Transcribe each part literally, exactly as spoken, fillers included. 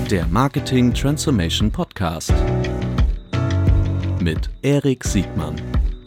Der Marketing Transformation Podcast mit Erik Siegmann.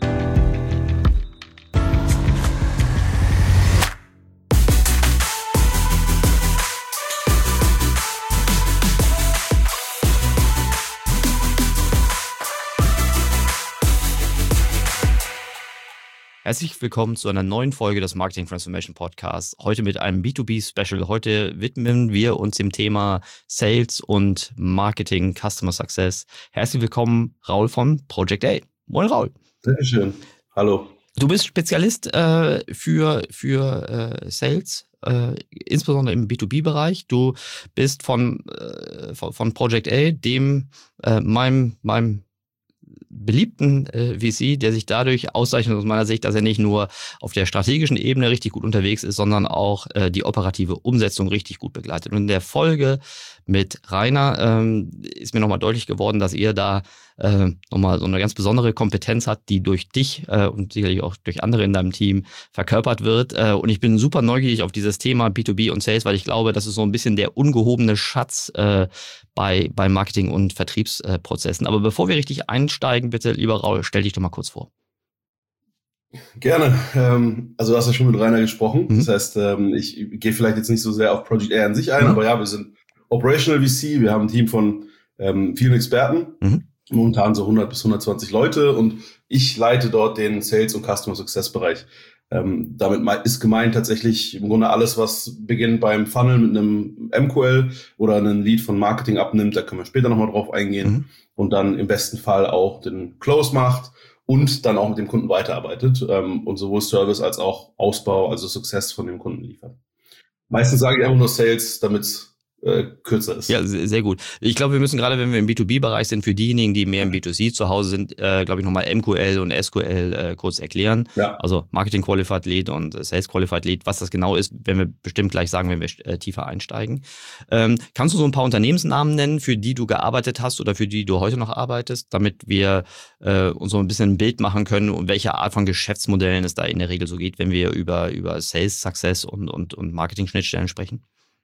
Herzlich willkommen zu einer neuen Folge des Marketing Transformation Podcasts. Heute mit einem B zwei B Special. Heute widmen wir uns dem Thema Sales und Marketing, Customer Success. Herzlich willkommen, Raul von Project A. Moin, Raul. Sehr schön. Hallo. Du bist Spezialist äh, für, für äh, Sales, äh, insbesondere im B zwei B Bereich. Du bist von, äh, von, von Project A, dem äh, meinem, meinem beliebten äh, V C, der sich dadurch auszeichnet aus meiner Sicht, dass er nicht nur auf der strategischen Ebene richtig gut unterwegs ist, sondern auch äh, die operative Umsetzung richtig gut begleitet. Und in der Folge mit Rainer ähm, ist mir nochmal deutlich geworden, dass ihr da äh, nochmal so eine ganz besondere Kompetenz habt, die durch dich äh, und sicherlich auch durch andere in deinem Team verkörpert wird. Äh, und ich bin super neugierig auf dieses Thema B zwei B und Sales, weil ich glaube, das ist so ein bisschen der ungehobene Schatz äh, bei, bei Marketing- und Vertriebsprozessen. Aber bevor wir richtig einsteigen, bitte, lieber Raul, stell dich doch mal kurz vor. Gerne. Ähm, also du hast ja schon mit Rainer gesprochen. Mhm. Das heißt, ähm, ich gehe vielleicht jetzt nicht so sehr auf Project A an sich ein, Mhm. aber ja, wir sind Operational V C. Wir haben ein Team von ähm, vielen Experten, Mhm. momentan so hundert bis hundertzwanzig Leute, und ich leite dort den Sales- und Customer Success-Bereich. Ähm, damit ist gemeint tatsächlich im Grunde alles, was beginnt beim Funnel mit einem M Q L oder einen Lead von Marketing abnimmt, da können wir später nochmal drauf eingehen, Mhm. und dann im besten Fall auch den Close macht und dann auch mit dem Kunden weiterarbeitet ähm, und sowohl Service als auch Ausbau, also Success von dem Kunden liefert. Meistens sage ich einfach nur Sales, damit es äh, kürzer ist. Ja, sehr, sehr gut. Ich glaube, wir müssen gerade, wenn wir im B zwei B Bereich sind, für diejenigen, die mehr im B zwei C zu Hause sind, äh, glaube ich, nochmal M Q L und S Q L äh, kurz erklären. Ja. Also Marketing Qualified Lead und äh, Sales Qualified Lead, was das genau ist, werden wir bestimmt gleich sagen, wenn wir äh, tiefer einsteigen. Ähm, kannst du so ein paar Unternehmensnamen nennen, für die du gearbeitet hast oder für die du heute noch arbeitest, damit wir äh, uns so ein bisschen ein Bild machen können, um welche Art von Geschäftsmodellen es da in der Regel so geht, wenn wir über, über Sales Success und, und, und Marketing-Schnittstellen sprechen?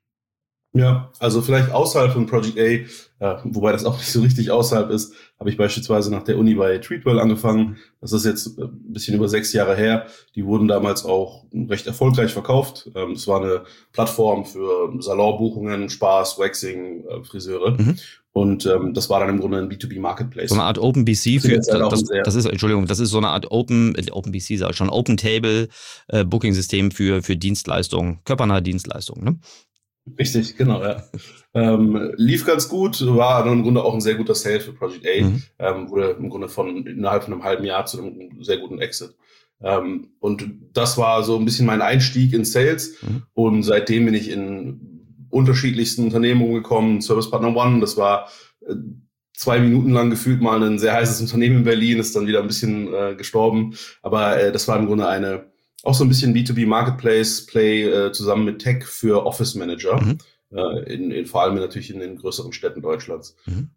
Ja, also vielleicht außerhalb von Project A, äh, wobei das auch nicht so richtig außerhalb ist, habe ich beispielsweise nach der Uni bei Treatwell angefangen. Das ist jetzt ein bisschen über sechs Jahre her. Die wurden damals auch recht erfolgreich verkauft. Ähm, es war eine Plattform für Salonbuchungen, Spaß, Waxing, äh, Friseure. Mhm. Und ähm, das war dann im Grunde ein B zwei B Marketplace. So eine Art Open B C für das, halt das, das ist, Entschuldigung, das ist so eine Art Open, Open B C, sag ich schon, Open Table äh, Booking System für, für Dienstleistungen, körpernahe Dienstleistungen, ne? Richtig, genau, ja. ähm, lief ganz gut, war dann im Grunde auch ein sehr guter Sale für Project A, mhm. ähm, wurde im Grunde von innerhalb von einem halben Jahr zu einem sehr guten Exit. Ähm, und das war so ein bisschen mein Einstieg in Sales, mhm. und seitdem bin ich in unterschiedlichsten Unternehmen gekommen. Service Partner One, das war äh, zwei Minuten lang gefühlt mal ein sehr heißes Unternehmen in Berlin, ist dann wieder ein bisschen äh, gestorben, aber äh, das war im Grunde eine auch so ein bisschen B zwei B Marketplace Play äh, zusammen mit Tech für Office Manager, mhm. äh, in, in, vor allem natürlich in den größeren Städten Deutschlands. Mhm.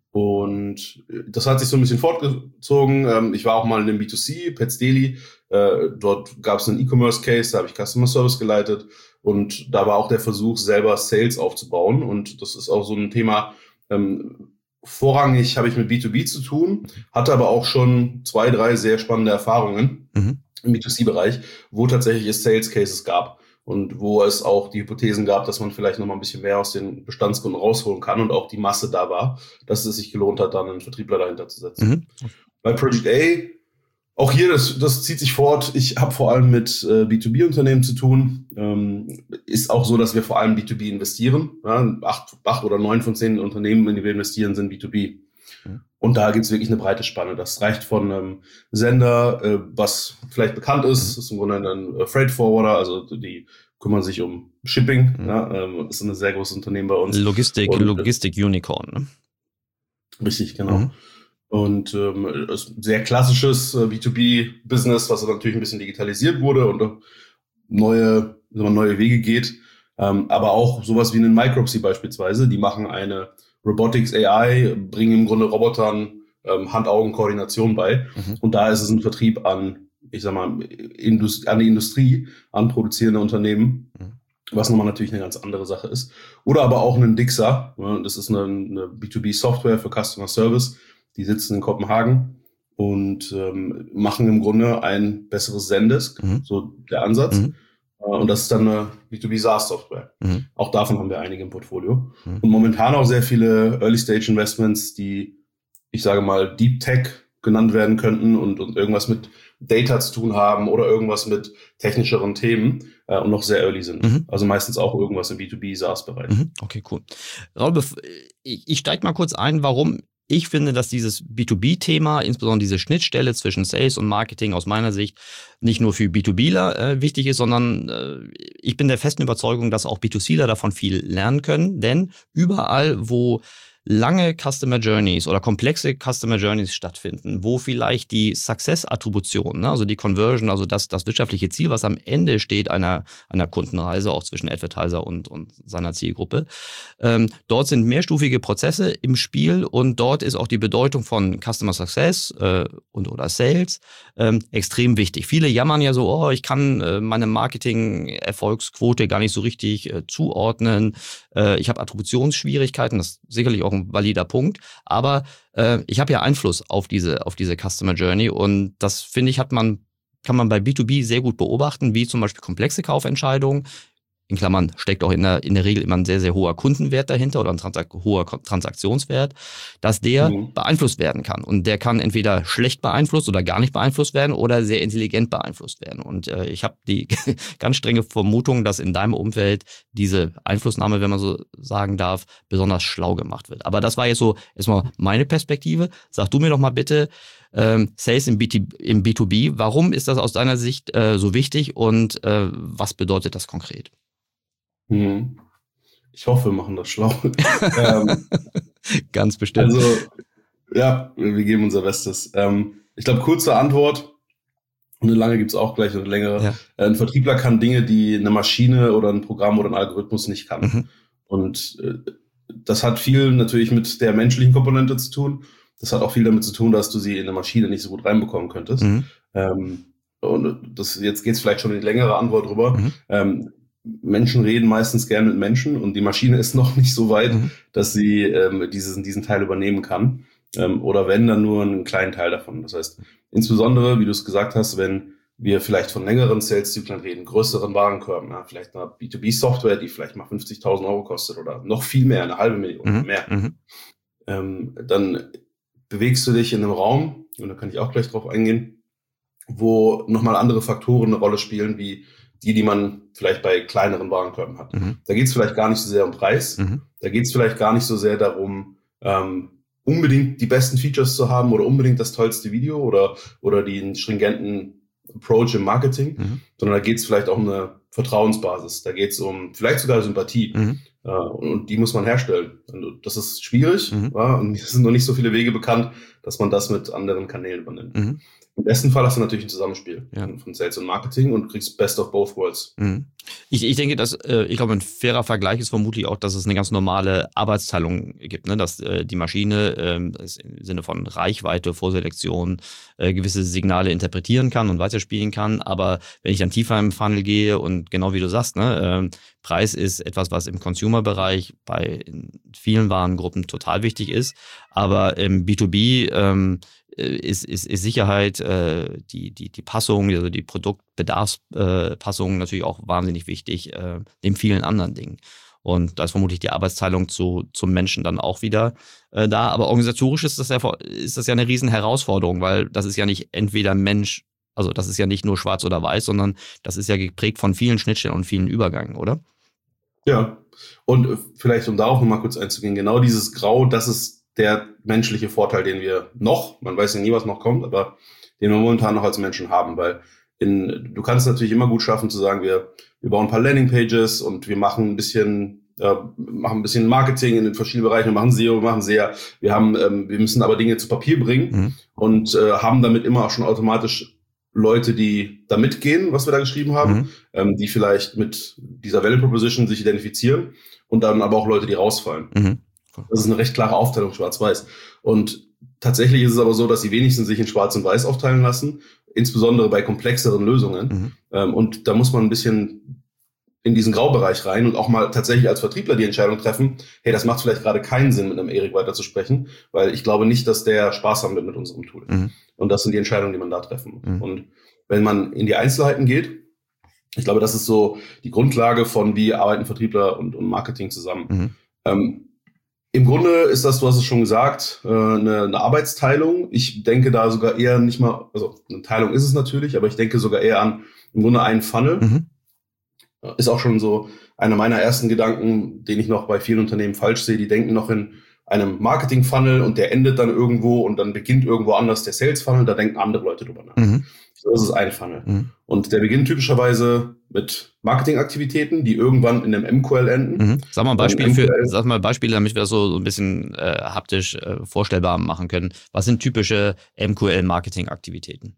Und das hat sich so ein bisschen fortgezogen. Ähm, ich war auch mal in dem B zwei C, Pets Daily. Äh, dort gab es einen E-Commerce Case, da habe ich Customer Service geleitet. Und da war auch der Versuch, selber Sales aufzubauen. Und das ist auch so ein Thema, ähm, vorrangig habe ich mit B zwei B zu tun, hatte aber auch schon zwei, drei sehr spannende Erfahrungen. Mhm. im B zwei C-Bereich, wo tatsächlich es Sales Cases gab und wo es auch die Hypothesen gab, dass man vielleicht noch mal ein bisschen mehr aus den Bestandskunden rausholen kann und auch die Masse da war, dass es sich gelohnt hat, dann einen Vertriebler dahinter zu setzen. Mhm. Bei Project A, auch hier, das, das zieht sich fort. Ich habe vor allem mit äh, B zwei B-Unternehmen zu tun. Ähm, ist auch so, dass wir vor allem B zwei B investieren. Ja, acht, acht oder neun von zehn Unternehmen, in die wir investieren, sind B zwei B. Und da gibt's wirklich eine breite Spanne. Das reicht von einem ähm, Sender, äh, was vielleicht bekannt ist, das ist im Grunde ein äh, Freight Forwarder, also die kümmern sich um Shipping. Mhm. Ja, ähm, ist ein sehr großes Unternehmen bei uns. Logistik, und, Logistik Unicorn. Ne? Richtig, genau. Mhm. Und ähm, ist ein sehr klassisches äh, B zwei B-Business, was natürlich ein bisschen digitalisiert wurde und äh, neue, neue Wege geht. Ähm, aber auch sowas wie einen Micropsy beispielsweise, die machen eine Robotics A I, bringen im Grunde Robotern ähm, Hand-Augen-Koordination bei. Mhm. Und da ist es ein Vertrieb an, ich sag mal, Indust- an die Industrie, an produzierende Unternehmen. Mhm. was nochmal natürlich eine ganz andere Sache ist. Oder aber auch einen Dixa, das ist eine, eine B zwei B-Software für Customer Service, die sitzen in Kopenhagen und ähm, machen im Grunde ein besseres Zendesk, mhm. so der Ansatz. Mhm. Und das ist dann eine B zwei B SaaS-Software. Mhm. Auch davon haben wir einige im Portfolio. Mhm. Und momentan auch sehr viele Early-Stage-Investments, die, ich sage mal, Deep Tech genannt werden könnten und, und irgendwas mit Data zu tun haben oder irgendwas mit technischeren Themen äh, und noch sehr early sind. Mhm. Also meistens auch irgendwas im B zwei B SaaS-Bereich. Mhm. Okay, cool. Raul, ich, ich steige mal kurz ein, warum ich finde, dass dieses B zwei B-Thema, insbesondere diese Schnittstelle zwischen Sales und Marketing aus meiner Sicht nicht nur für B zwei Bler äh, wichtig ist, sondern äh, ich bin der festen Überzeugung, dass auch B zwei Cler davon viel lernen können. Denn überall, wo lange Customer Journeys oder komplexe Customer Journeys stattfinden, wo vielleicht die Success-Attribution, ne, also die Conversion, also das, das wirtschaftliche Ziel, was am Ende steht einer, einer Kundenreise, auch zwischen Advertiser und, und seiner Zielgruppe, ähm, dort sind mehrstufige Prozesse im Spiel und dort ist auch die Bedeutung von Customer Success äh, und oder Sales ähm, extrem wichtig. Viele jammern ja so, oh, ich kann äh, meine Marketing-Erfolgsquote gar nicht so richtig äh, zuordnen, äh, ich habe Attributionsschwierigkeiten, das ist sicherlich auch ein valider Punkt, aber äh, ich habe ja Einfluss auf diese auf diese Customer Journey und das finde ich hat man kann man bei B zwei B sehr gut beobachten, wie zum Beispiel komplexe Kaufentscheidungen. In Klammern steckt auch in der, in der Regel immer ein sehr, sehr hoher Kundenwert dahinter oder ein Transak- hoher Transaktionswert, dass der mhm. beeinflusst werden kann. Und der kann entweder schlecht beeinflusst oder gar nicht beeinflusst werden oder sehr intelligent beeinflusst werden. Und äh, ich habe die ganz strenge Vermutung, dass in deinem Umfeld diese Einflussnahme, wenn man so sagen darf, besonders schlau gemacht wird. Aber das war jetzt so erstmal meine Perspektive. Sag du mir doch mal bitte, ähm, Sales im, B zwei B, im B zwei B, warum ist das aus deiner Sicht äh, so wichtig und äh, was bedeutet das konkret? Hm. Ich hoffe, wir machen das schlau. ähm, Ganz bestimmt. Also, ja, wir geben unser Bestes. Ähm, ich glaube, kurze Antwort, und eine lange gibt's auch gleich, eine längere. Ja. Ein Vertriebler kann Dinge, die eine Maschine oder ein Programm oder ein Algorithmus nicht kann. Mhm. Und äh, das hat viel natürlich mit der menschlichen Komponente zu tun. Das hat auch viel damit zu tun, dass du sie in eine Maschine nicht so gut reinbekommen könntest. Mhm. Ähm, und das, jetzt geht's vielleicht schon in die längere Antwort drüber. Mhm. Ähm, Menschen reden meistens gern mit Menschen und die Maschine ist noch nicht so weit, mhm. dass sie ähm, dieses, diesen Teil übernehmen kann. Ähm, oder wenn, dann nur einen kleinen Teil davon. Das heißt, insbesondere, wie du es gesagt hast, wenn wir vielleicht von längeren Sales-Zyklen reden, größeren Warenkörben, ja, vielleicht eine B zwei B-Software, die vielleicht mal fünfzigtausend Euro kostet oder noch viel mehr, eine halbe Million oder mhm. mehr, mhm. Ähm, dann bewegst du dich in einem Raum, und da kann ich auch gleich drauf eingehen, wo nochmal andere Faktoren eine Rolle spielen, wie die, die man vielleicht bei kleineren Warenkörben hat. Mhm. Da geht es vielleicht gar nicht so sehr um Preis, mhm. da geht es vielleicht gar nicht so sehr darum, ähm, unbedingt die besten Features zu haben oder unbedingt das tollste Video oder, oder den stringenten Approach im Marketing, mhm. sondern da geht es vielleicht auch um eine Vertrauensbasis, da geht es um vielleicht sogar Sympathie mhm. äh, und, und die muss man herstellen. Und das ist schwierig mhm. ja, und es sind noch nicht so viele Wege bekannt, dass man das mit anderen Kanälen übernimmt. Mhm. Im besten Fall hast du natürlich ein Zusammenspiel ja. von Sales und Marketing und kriegst Best of both worlds. Mhm. Ich, ich denke, dass, äh, ich glaube, ein fairer Vergleich ist vermutlich auch, dass es eine ganz normale Arbeitsteilung gibt, ne? Dass äh, die Maschine äh, im Sinne von Reichweite, Vorselektion äh, gewisse Signale interpretieren kann und weiterspielen kann. Aber wenn ich dann tiefer im Funnel gehe und genau wie du sagst, ne, äh, Preis ist etwas, was im Consumer-Bereich bei in vielen Warengruppen total wichtig ist. Aber im B zwei B ähm, Ist, ist, ist Sicherheit, äh, die, die, die Passung, also die Produktbedarfspassung äh, natürlich auch wahnsinnig wichtig, äh, neben vielen anderen Dingen. Und da ist vermutlich die Arbeitsteilung zu, zum Menschen dann auch wieder äh, da. Aber organisatorisch ist das, ja, ist das ja eine riesen Herausforderung, weil das ist ja nicht entweder Mensch, also das ist ja nicht nur schwarz oder weiß, sondern das ist ja geprägt von vielen Schnittstellen und vielen Übergängen, oder? Ja, und vielleicht, um darauf nochmal kurz einzugehen, genau dieses Grau, das ist der menschliche Vorteil, den wir noch, man weiß ja nie, was noch kommt, aber den wir momentan noch als Menschen haben, weil in, du kannst es natürlich immer gut schaffen zu sagen, wir, wir bauen ein paar Landingpages und wir machen ein bisschen, äh, machen ein bisschen Marketing in den verschiedenen Bereichen, wir machen S E O, wir machen S E A, wir haben, ähm, wir müssen aber Dinge zu Papier bringen mhm. und äh, haben damit immer auch schon automatisch Leute, die da mitgehen, was wir da geschrieben haben, mhm. ähm, die vielleicht mit dieser Value Proposition sich identifizieren und dann aber auch Leute, die rausfallen. Mhm. Das ist eine recht klare Aufteilung, schwarz-weiß. Und tatsächlich ist es aber so, dass die wenigsten sich in schwarz und weiß aufteilen lassen, insbesondere bei komplexeren Lösungen. Mhm. Ähm, und da muss man ein bisschen in diesen Graubereich rein und auch mal tatsächlich als Vertriebler die Entscheidung treffen, hey, das macht vielleicht gerade keinen Sinn, mit einem Erik weiterzusprechen, weil ich glaube nicht, dass der Spaß haben wird mit unserem Tool. Mhm. Und das sind die Entscheidungen, die man da treffen muss. Mhm. Und wenn man in die Einzelheiten geht, ich glaube, das ist so die Grundlage von, wie arbeiten Vertriebler und, und Marketing zusammen. Mhm. Ähm, Im Grunde ist das, du hast es schon gesagt, äh, eine, eine Arbeitsteilung. Ich denke da sogar eher nicht mal, also eine Teilung ist es natürlich, aber ich denke sogar eher an im Grunde einen Funnel. Mhm. Ist auch schon so einer meiner ersten Gedanken, den ich noch bei vielen Unternehmen falsch sehe. Die denken noch in einem Marketing-Funnel und der endet dann irgendwo und dann beginnt irgendwo anders der Sales-Funnel. Da denken andere Leute drüber nach. Mhm. So ist es ein Funnel. Mhm. Und der beginnt typischerweise mit Marketingaktivitäten, die irgendwann in einem M Q L enden. Mhm. Sag mal ein Beispiel für, sag mal Beispiele, damit wir das so, so ein bisschen äh, haptisch äh, vorstellbar machen können. Was sind typische M Q L-Marketing-Aktivitäten?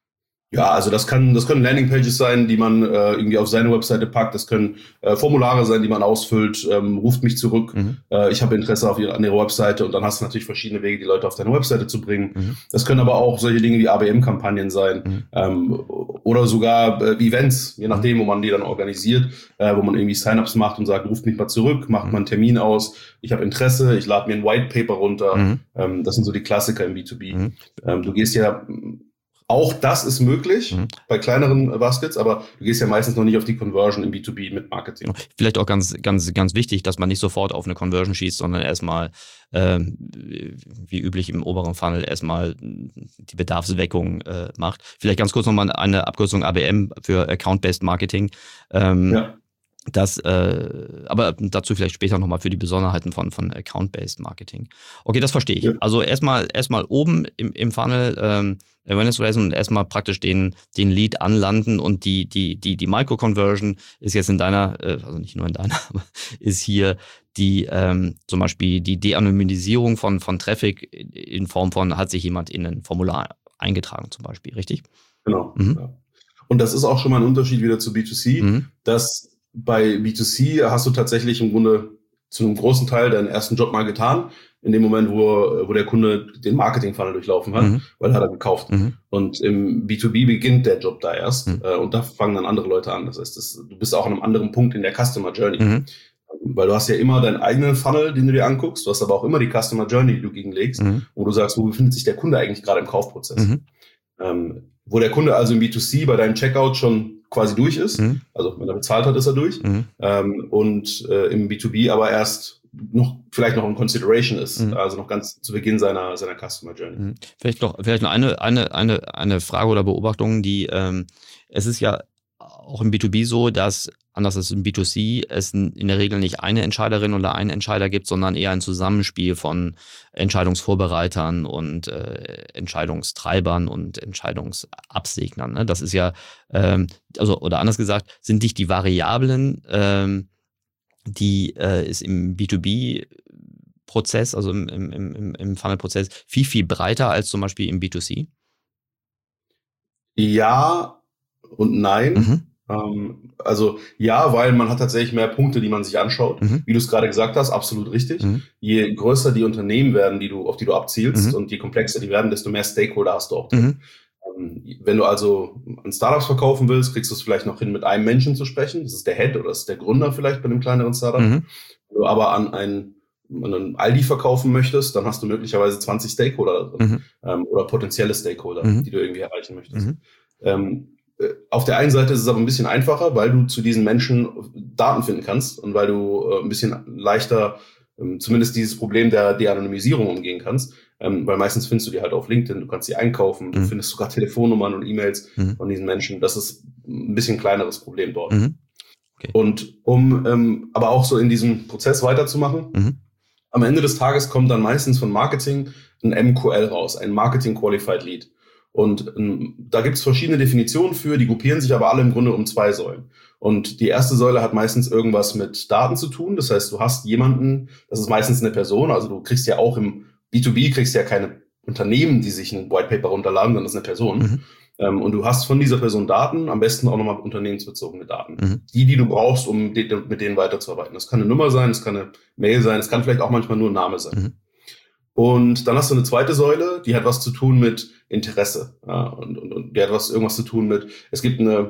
Ja, also das kann, das können Landingpages sein, die man äh, irgendwie auf seine Webseite packt. Das können äh, Formulare sein, die man ausfüllt. Ähm, ruft mich zurück. Mhm. Äh, ich habe Interesse auf ihre, an ihrer Webseite. Und dann hast du natürlich verschiedene Wege, die Leute auf deine Webseite zu bringen. Mhm. Das können aber auch solche Dinge wie A B M-Kampagnen sein mhm. ähm, oder sogar äh, Events, je nachdem, wo man die dann organisiert, äh, wo man irgendwie Sign-ups macht und sagt, ruft mich mal zurück, macht mhm. mal einen Termin aus. Ich habe Interesse, ich lade mir ein White Paper runter. Mhm. Ähm, das sind so die Klassiker im B zwei B. Mhm. Ähm, du gehst ja Auch das ist möglich mhm. bei kleineren Baskets, aber du gehst ja meistens noch nicht auf die Conversion im B zwei B mit Marketing. Vielleicht auch ganz, ganz, ganz wichtig, dass man nicht sofort auf eine Conversion schießt, sondern erstmal, ähm, wie üblich im oberen Funnel, erstmal die Bedarfsweckung äh, macht. Vielleicht ganz kurz nochmal eine Abkürzung A B M für Account-Based Marketing. Ähm, ja. Das, äh, aber dazu vielleicht später nochmal für die Besonderheiten von, von Account-Based Marketing. Okay, das verstehe ich. Ja. Also erstmal, erstmal oben im, im Funnel, ähm, Awareness Raising und erstmal praktisch den, den Lead anlanden und die, die, die, die Micro-Conversion ist jetzt in deiner, äh, also nicht nur in deiner, aber ist hier die, ähm, zum Beispiel die De-Anonymisierung von, von Traffic in Form von, hat sich jemand in ein Formular eingetragen zum Beispiel, richtig? Genau. Mhm. Ja. Und das ist auch schon mal ein Unterschied wieder zu B zwei C, mhm. dass bei B zwei C hast du tatsächlich im Grunde zu einem großen Teil deinen ersten Job mal getan, in dem Moment, wo, wo der Kunde den Marketing-Funnel durchlaufen hat, mhm. weil er hat er gekauft. Mhm. Und im B zwei B beginnt der Job da erst mhm. äh, und da fangen dann andere Leute an. Das heißt, das, du bist auch an einem anderen Punkt in der Customer Journey. Mhm. Weil du hast ja immer deinen eigenen Funnel, den du dir anguckst, du hast aber auch immer die Customer Journey, die du gegenlegst, mhm. wo du sagst, wo befindet sich der Kunde eigentlich gerade im Kaufprozess. Mhm. Ähm, wo der Kunde also im B zwei C bei deinem Checkout schon quasi durch ist, mhm. also wenn er bezahlt hat, ist er durch, mhm. ähm, und äh, im B zwei B aber erst noch vielleicht noch in Consideration ist, mhm. also noch ganz zu Beginn seiner seiner Customer Journey. Mhm. Vielleicht noch vielleicht noch eine eine eine eine Frage oder Beobachtung, die ähm, es ist ja auch im B zwei B so, dass anders als im B zwei C es in der Regel nicht eine Entscheiderin oder einen Entscheider gibt, sondern eher ein Zusammenspiel von Entscheidungsvorbereitern und äh, Entscheidungstreibern und Entscheidungsabsegnern. Ne? Das ist ja, ähm, also oder anders gesagt, sind nicht die Variablen, ähm, die äh, ist im B zwei B Prozess, also im, im, im, im Funnel-Prozess, viel, viel breiter als zum Beispiel im B zwei C? Ja und nein. Mhm. Ähm, also ja, weil man hat tatsächlich mehr Punkte, die man sich anschaut. Mhm. Wie du es gerade gesagt hast, absolut richtig. Mhm. Je größer die Unternehmen werden, die du, auf die du abzielst, mhm. und je komplexer die werden, desto mehr Stakeholder hast du auch drin. Mhm. Ähm, wenn du also an Startups verkaufen willst, kriegst du es vielleicht noch hin, mit einem Menschen zu sprechen. Das ist der Head oder das ist der Gründer vielleicht bei einem kleineren Startup. Mhm. Wenn du aber an einen an einen Aldi verkaufen möchtest, dann hast du möglicherweise zwanzig Stakeholder drin, mhm. ähm, oder potenzielle Stakeholder, mhm. die du irgendwie erreichen möchtest. Mhm. Ähm, auf der einen Seite ist es aber ein bisschen einfacher, weil du zu diesen Menschen Daten finden kannst und weil du äh, ein bisschen leichter ähm, zumindest dieses Problem der De-Anonymisierung umgehen kannst, ähm, weil meistens findest du die halt auf LinkedIn, du kannst sie einkaufen, mhm. du findest sogar Telefonnummern und E-Mails mhm. von diesen Menschen. Das ist ein bisschen kleineres Problem dort. Mhm. Okay. Und um ähm, aber auch so in diesem Prozess weiterzumachen, mhm. am Ende des Tages kommt dann meistens von Marketing ein M Q L raus, ein Marketing Qualified Lead. Und ähm, da gibt es verschiedene Definitionen für, die gruppieren sich aber alle im Grunde um zwei Säulen. Und die erste Säule hat meistens irgendwas mit Daten zu tun. Das heißt, du hast jemanden, das ist meistens eine Person, also du kriegst ja auch im B zwei B kriegst ja keine Unternehmen, die sich ein White Paper runterladen, sondern das ist eine Person. Mhm. Ähm, und du hast von dieser Person Daten, am besten auch nochmal unternehmensbezogene Daten. Mhm. Die, die du brauchst, um de- mit denen weiterzuarbeiten. Das kann eine Nummer sein, das kann eine Mail sein, es kann vielleicht auch manchmal nur ein Name sein. Mhm. Und dann hast du eine zweite Säule, die hat was zu tun mit Interesse. Ja, und, und, und die hat was, irgendwas zu tun mit, es gibt eine,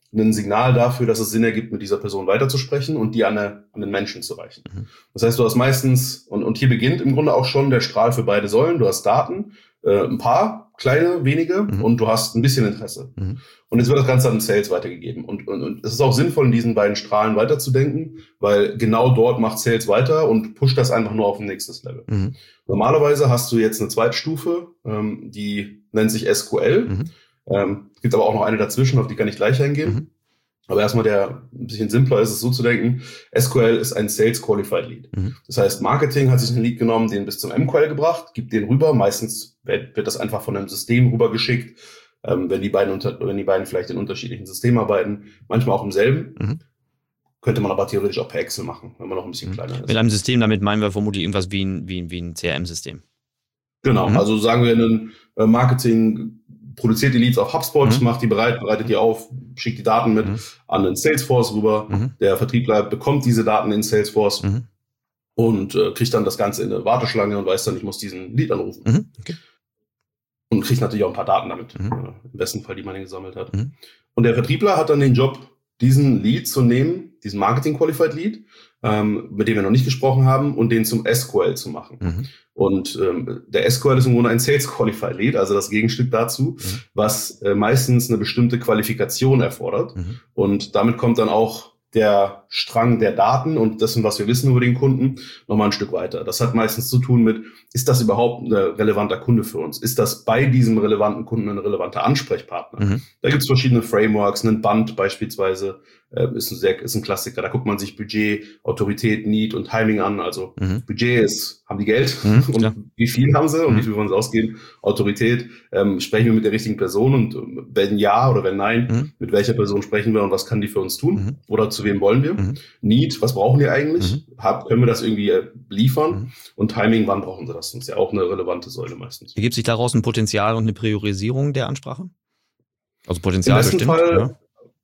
ein Signal dafür, dass es Sinn ergibt, mit dieser Person weiterzusprechen und die an, eine, an den Menschen zu reichen. Mhm. Das heißt, du hast meistens, und, und hier beginnt im Grunde auch schon der Strahl für beide Säulen, du hast Daten, äh, ein paar, kleine, wenige, mhm. und du hast ein bisschen Interesse. Mhm. Und jetzt wird das Ganze an den Sales weitergegeben. Und, und, und es ist auch sinnvoll, in diesen beiden Strahlen weiterzudenken, weil genau dort macht Sales weiter und pusht das einfach nur auf ein nächstes Level. Mhm. Normalerweise hast du jetzt eine zweite Stufe, ähm, die nennt sich S Q L. Mhm. Ähm, es gibt aber auch noch eine dazwischen, auf die kann ich gleich eingehen. Mhm. Aber erstmal der ein bisschen simpler ist es so zu denken, S Q L ist ein Sales Qualified Lead. Mhm. Das heißt, Marketing hat sich einen Lead genommen, den bis zum M Q L gebracht, gibt den rüber. Meistens wird, wird das einfach von einem System rübergeschickt, ähm, wenn die beiden unter, wenn die beiden vielleicht in unterschiedlichen Systemen arbeiten, manchmal auch im selben. Mhm. Könnte man aber theoretisch auch per Excel machen, wenn man noch ein bisschen mhm. kleiner ist. Mit einem System, damit meinen wir vermutlich irgendwas wie ein, wie, wie ein C R M-System. Genau, mhm. also sagen wir, ein Marketing produziert die Leads auf HubSpot, mhm. macht die bereit, bereitet die auf, schickt die Daten mit mhm. an den Salesforce rüber. Mhm. Der Vertriebler bekommt diese Daten in Salesforce mhm. und äh, kriegt dann das Ganze in eine Warteschlange und weiß dann, ich muss diesen Lead anrufen. Mhm. Okay. Und kriegt natürlich auch ein paar Daten damit, mhm. äh, im besten Fall, die man gesammelt hat. Mhm. Und der Vertriebler hat dann den Job, diesen Lead zu nehmen, diesen Marketing-Qualified Lead, ähm, mit dem wir noch nicht gesprochen haben, und den zum S Q L zu machen. Mhm. Und ähm, der S Q L ist im Grunde ein Sales-Qualified Lead, also das Gegenstück dazu, mhm. was äh, meistens eine bestimmte Qualifikation erfordert. Mhm. Und damit kommt dann auch der Strang der Daten und dessen, was wir wissen über den Kunden, nochmal ein Stück weiter. Das hat meistens zu tun mit, ist das überhaupt ein relevanter Kunde für uns? Ist das bei diesem relevanten Kunden ein relevanter Ansprechpartner? Mhm. Da gibt es verschiedene Frameworks, ein Band beispielsweise äh, ist, ein sehr, ist ein Klassiker. Da guckt man sich Budget, Autorität, Need und Timing an. Also mhm. Budget ist, haben die Geld mhm, und ja. wie viel haben sie und mhm. wie viel wollen sie ausgeben? Autorität, ähm, sprechen wir mit der richtigen Person und äh, wenn ja oder wenn nein, mhm. mit welcher Person sprechen wir und was kann die für uns tun? Mhm. Oder zu wem wollen wir? Mhm. Need, was brauchen die eigentlich? Mhm. Hab, können wir das irgendwie äh, liefern? Mhm. Und Timing, wann brauchen sie das? Das ist ja auch eine relevante Säule meistens. Ergibt sich daraus ein Potenzial und eine Priorisierung der Ansprache? Also Potenzial Im besten bestimmt? Fall, ja.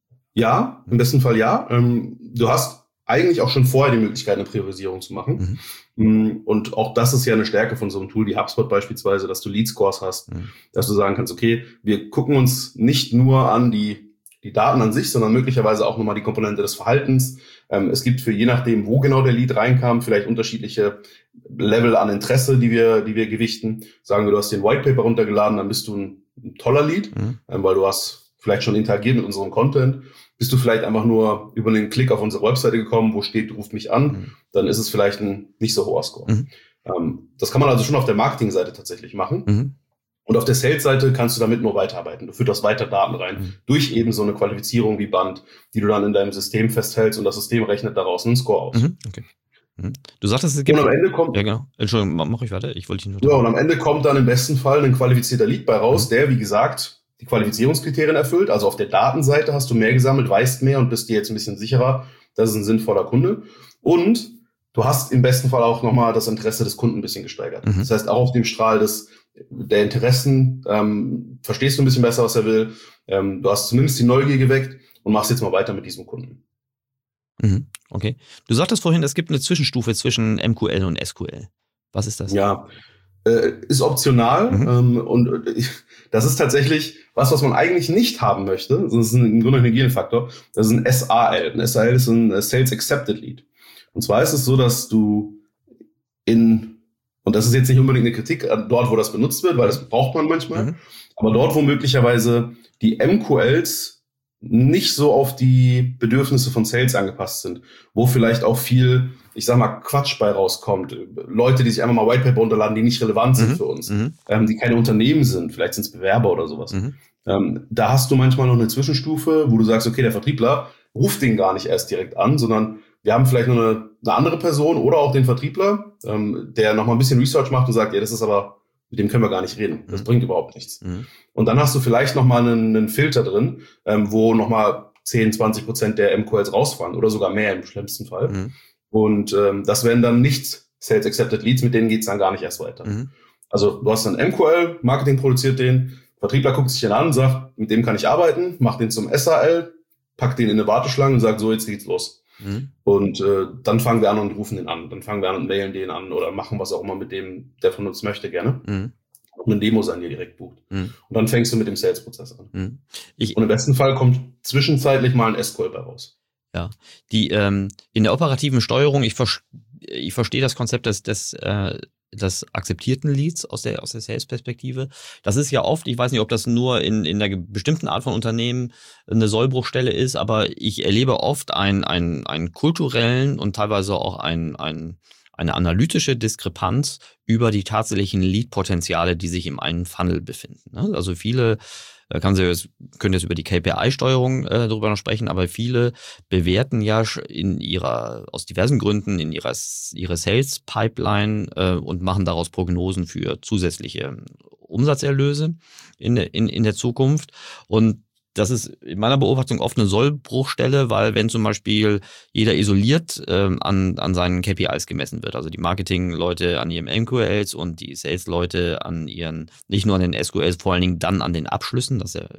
ja, im besten Fall ja. Ähm, du hast eigentlich auch schon vorher die Möglichkeit, eine Priorisierung zu machen. Mhm. Und auch das ist ja eine Stärke von so einem Tool wie HubSpot beispielsweise, dass du Lead Scores hast, mhm. dass du sagen kannst, okay, wir gucken uns nicht nur an die die Daten an sich, sondern möglicherweise auch nochmal die Komponente des Verhaltens. Ähm, es gibt für je nachdem, wo genau der Lead reinkam, vielleicht unterschiedliche Level an Interesse, die wir, die wir gewichten. Sagen wir, du hast den White Paper runtergeladen, dann bist du ein, ein toller Lead, mhm. ähm, weil du hast vielleicht schon interagiert mit unserem Content. Bist du vielleicht einfach nur über einen Klick auf unsere Webseite gekommen, wo steht, ruft mich an, mhm. dann ist es vielleicht ein nicht so hoher Score. Mhm. Ähm, das kann man also schon auf der Marketingseite tatsächlich machen. Mhm. Und auf der Sales-Seite kannst du damit nur weiterarbeiten. Du fütterst weiter Daten rein, mhm. durch eben so eine Qualifizierung wie Band, die du dann in deinem System festhältst und das System rechnet daraus einen Score aus. Mhm. Okay. Mhm. Du sagtest, es gibt... Und am Ende kommt... Ja, genau. Entschuldigung, mach ich weiter. Ich wollte dich nur... Ja, und am Ende kommt dann im besten Fall ein qualifizierter Lead bei raus, mhm. der, wie gesagt, die Qualifizierungskriterien erfüllt. Also auf der Datenseite hast du mehr gesammelt, weißt mehr und bist dir jetzt ein bisschen sicherer, das ist ein sinnvoller Kunde. Und du hast im besten Fall auch nochmal das Interesse des Kunden ein bisschen gesteigert. Mhm. Das heißt, auch auf dem Strahl des der Interessen, ähm, verstehst du ein bisschen besser, was er will. Ähm, du hast zumindest die Neugier geweckt und machst jetzt mal weiter mit diesem Kunden. Mhm, okay. Du sagtest vorhin, es gibt eine Zwischenstufe zwischen M Q L und S Q L. Was ist das? Ja, äh, ist optional mhm. ähm, und äh, das ist tatsächlich was, was man eigentlich nicht haben möchte. Das ist ein, im Grunde ein Hygienefaktor. Das ist ein S A L. Ein S A L ist ein Sales Accepted Lead. Und zwar ist es so, dass du in Und das ist jetzt nicht unbedingt eine Kritik dort, wo das benutzt wird, weil das braucht man manchmal. Mhm. Aber dort, wo möglicherweise die M Q Ls nicht so auf die Bedürfnisse von Sales angepasst sind, wo vielleicht auch viel, ich sag mal, Quatsch bei rauskommt. Leute, die sich einfach mal White Paper runterladen, die nicht relevant sind mhm. für uns, mhm. ähm, die keine Unternehmen sind, vielleicht sind es Bewerber oder sowas. Mhm. Ähm, da hast du manchmal noch eine Zwischenstufe, wo du sagst, okay, der Vertriebler ruft den gar nicht erst direkt an, sondern wir haben vielleicht noch eine, eine andere Person oder auch den Vertriebler, ähm, der noch mal ein bisschen Research macht und sagt, ja, das ist aber, mit dem können wir gar nicht reden. Das mhm. bringt überhaupt nichts. Mhm. Und dann hast du vielleicht noch mal einen, einen Filter drin, ähm, wo noch mal zehn, zwanzig Prozent der M Q Ls rausfallen oder sogar mehr im schlimmsten Fall. Mhm. Und ähm, das wären dann nicht Sales Accepted Leads, mit denen geht's dann gar nicht erst weiter. Mhm. Also du hast dann M Q L, Marketing produziert den, Vertriebler guckt sich den an und sagt, mit dem kann ich arbeiten, macht den zum S A L, packt den in eine Warteschlange und sagt, so, jetzt geht's los. Mhm. Und äh, dann fangen wir an und rufen den an. Dann fangen wir an und mailen den an oder machen was auch immer mit dem, der von uns möchte, gerne. Mhm. eine Demo sein, die direkt bucht. Mhm. Und dann fängst du mit dem Sales-Prozess an. Mhm. Ich, und im besten Fall kommt zwischenzeitlich mal ein S Q L bei raus. Ja, die ähm, in der operativen Steuerung, ich, ver ich verstehe das Konzept des, des, äh, des akzeptierten Leads aus der, aus der Sales-Perspektive. Das ist ja oft, ich weiß nicht, ob das nur in, in einer bestimmten Art von Unternehmen eine Sollbruchstelle ist, aber ich erlebe oft einen, einen, einen kulturellen und teilweise auch einen, einen, eine analytische Diskrepanz über die tatsächlichen Lead-Potenziale, die sich im einen Funnel befinden. Ne? Also viele Kann sie jetzt, können jetzt über die K P I-Steuerung äh, darüber noch sprechen, aber viele bewerten ja in ihrer, aus diversen Gründen, in ihrer, ihre Sales-Pipeline äh, und machen daraus Prognosen für zusätzliche Umsatzerlöse in, in, in der Zukunft. Und das ist in meiner Beobachtung oft eine Sollbruchstelle, weil wenn zum Beispiel jeder isoliert ähm, an, an seinen K P Is gemessen wird, also die Marketing-Leute an ihren M Q Ls und die Sales-Leute an ihren, nicht nur an den S Q Ls, vor allen Dingen dann an den Abschlüssen, das ist ja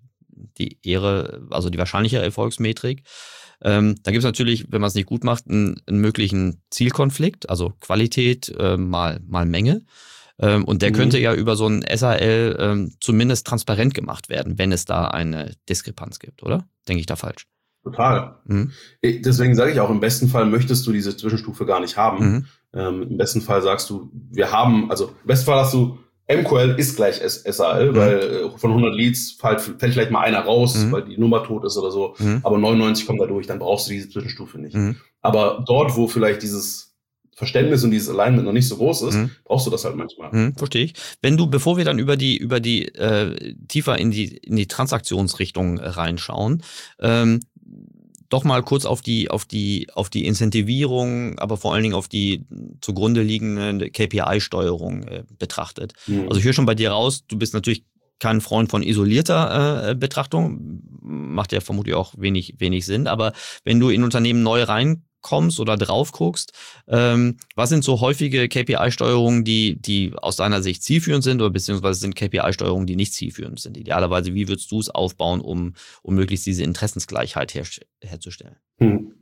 die Ehre, also die wahrscheinliche Erfolgsmetrik. Ähm, da gibt es natürlich, wenn man es nicht gut macht, einen, einen möglichen Zielkonflikt, also Qualität äh, mal, mal Menge. Und der mhm. könnte ja über so ein S A L ähm, zumindest transparent gemacht werden, wenn es da eine Diskrepanz gibt, oder? Denke ich da falsch? Total. Mhm. Deswegen sage ich auch, im besten Fall möchtest du diese Zwischenstufe gar nicht haben. Mhm. Ähm, Im besten Fall sagst du, wir haben, also im besten Fall hast du, M Q L ist gleich S A L, mhm. weil äh, von hundert Leads fällt, fällt vielleicht mal einer raus, mhm. weil die Nummer tot ist oder so, mhm. aber neunundneunzig kommen da durch, dann brauchst du diese Zwischenstufe nicht. Mhm. Aber dort, wo vielleicht dieses Verständnis und dieses Alignment noch nicht so groß ist, mhm. brauchst du das halt manchmal. Mhm, verstehe ich. Wenn du, bevor wir dann über die, über die äh, tiefer in die in die Transaktionsrichtung reinschauen, ähm, doch mal kurz auf die auf die auf die Incentivierung, aber vor allen Dingen auf die zugrunde liegende K P I-Steuerung äh, betrachtet. Mhm. Also ich höre schon bei dir raus, du bist natürlich kein Freund von isolierter äh, Betrachtung, macht ja vermutlich auch wenig wenig Sinn. Aber wenn du in Unternehmen neu rein kommst oder drauf guckst, ähm, was sind so häufige K P I-Steuerungen, die, die aus deiner Sicht zielführend sind oder beziehungsweise sind K P I-Steuerungen, die nicht zielführend sind? Idealerweise, wie würdest du es aufbauen, um, um möglichst diese Interessensgleichheit her, herzustellen? Hm.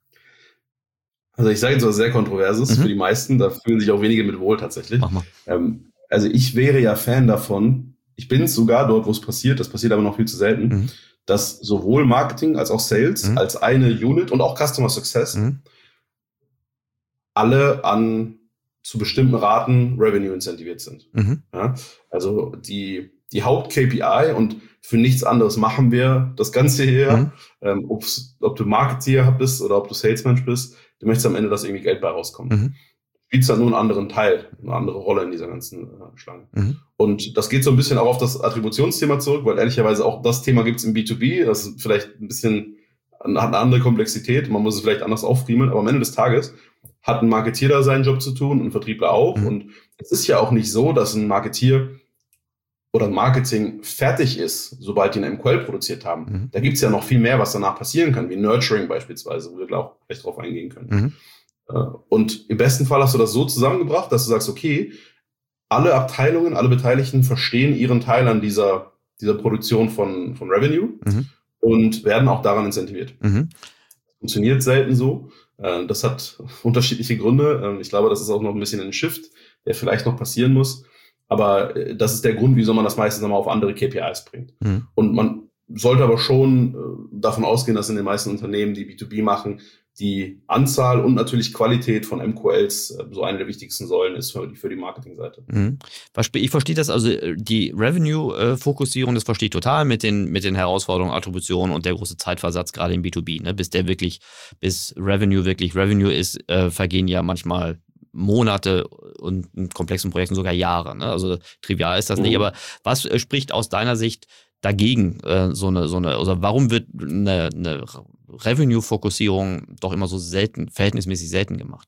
Also ich sage jetzt was sehr Kontroverses mhm. für die meisten, da fühlen sich auch wenige mit wohl tatsächlich. Mach mal. Ähm, also ich wäre ja Fan davon, ich bin sogar dort, wo es passiert, das passiert aber noch viel zu selten, mhm. dass sowohl Marketing als auch Sales mhm. als eine Unit und auch Customer Success mhm. alle an zu bestimmten Raten Revenue incentiviert sind. Mhm. Ja, also die, die Haupt-K P I und für nichts anderes machen wir das Ganze hier. Mhm. Ähm, ob du Marketeer bist oder ob du Salesmensch bist, du möchtest am Ende, dass irgendwie Geld bei rauskommt. Mhm. Spielst dann nur einen anderen Teil, eine andere Rolle in dieser ganzen äh, Schlange. Mhm. Und das geht so ein bisschen auch auf das Attributionsthema zurück, weil ehrlicherweise auch das Thema gibt es im B zwei B, das ist vielleicht ein bisschen, hat eine andere Komplexität, man muss es vielleicht anders auffriemeln, aber am Ende des Tages hat ein Marketeer da seinen Job zu tun, ein Vertriebler auch. Mhm. Und es ist ja auch nicht so, dass ein Marketeer oder ein Marketing fertig ist, sobald die einen M Q L produziert haben. Mhm. Da gibt es ja noch viel mehr, was danach passieren kann, wie Nurturing beispielsweise, wo wir auch gleich drauf eingehen können. Mhm. Und im besten Fall hast du das so zusammengebracht, dass du sagst, okay, alle Abteilungen, alle Beteiligten verstehen ihren Teil an dieser, dieser Produktion von, von Revenue mhm. und werden auch daran incentiviert. Mhm. Funktioniert selten so. Das hat unterschiedliche Gründe. Ich glaube, das ist auch noch ein bisschen ein Shift, der vielleicht noch passieren muss. Aber das ist der Grund, wieso man das meistens nochmal auf andere K P Is bringt. Mhm. Und man sollte aber schon davon ausgehen, dass in den meisten Unternehmen, die B zwei B machen, die Anzahl und natürlich Qualität von M Q Ls so eine der wichtigsten Säulen ist für die, für die Marketingseite. Mhm. Ich verstehe das, also die Revenue-Fokussierung, das verstehe ich total mit den, mit den Herausforderungen, Attributionen und der große Zeitversatz gerade im B zwei B. Ne? Bis der wirklich, bis Revenue wirklich Revenue ist, äh, vergehen ja manchmal Monate und in komplexen Projekten sogar Jahre. Ne? Also trivial ist das mhm. nicht, aber was äh, spricht aus deiner Sicht dagegen, äh, so eine, so eine, also warum wird eine, eine Revenue-Fokussierung doch immer so selten, verhältnismäßig selten gemacht?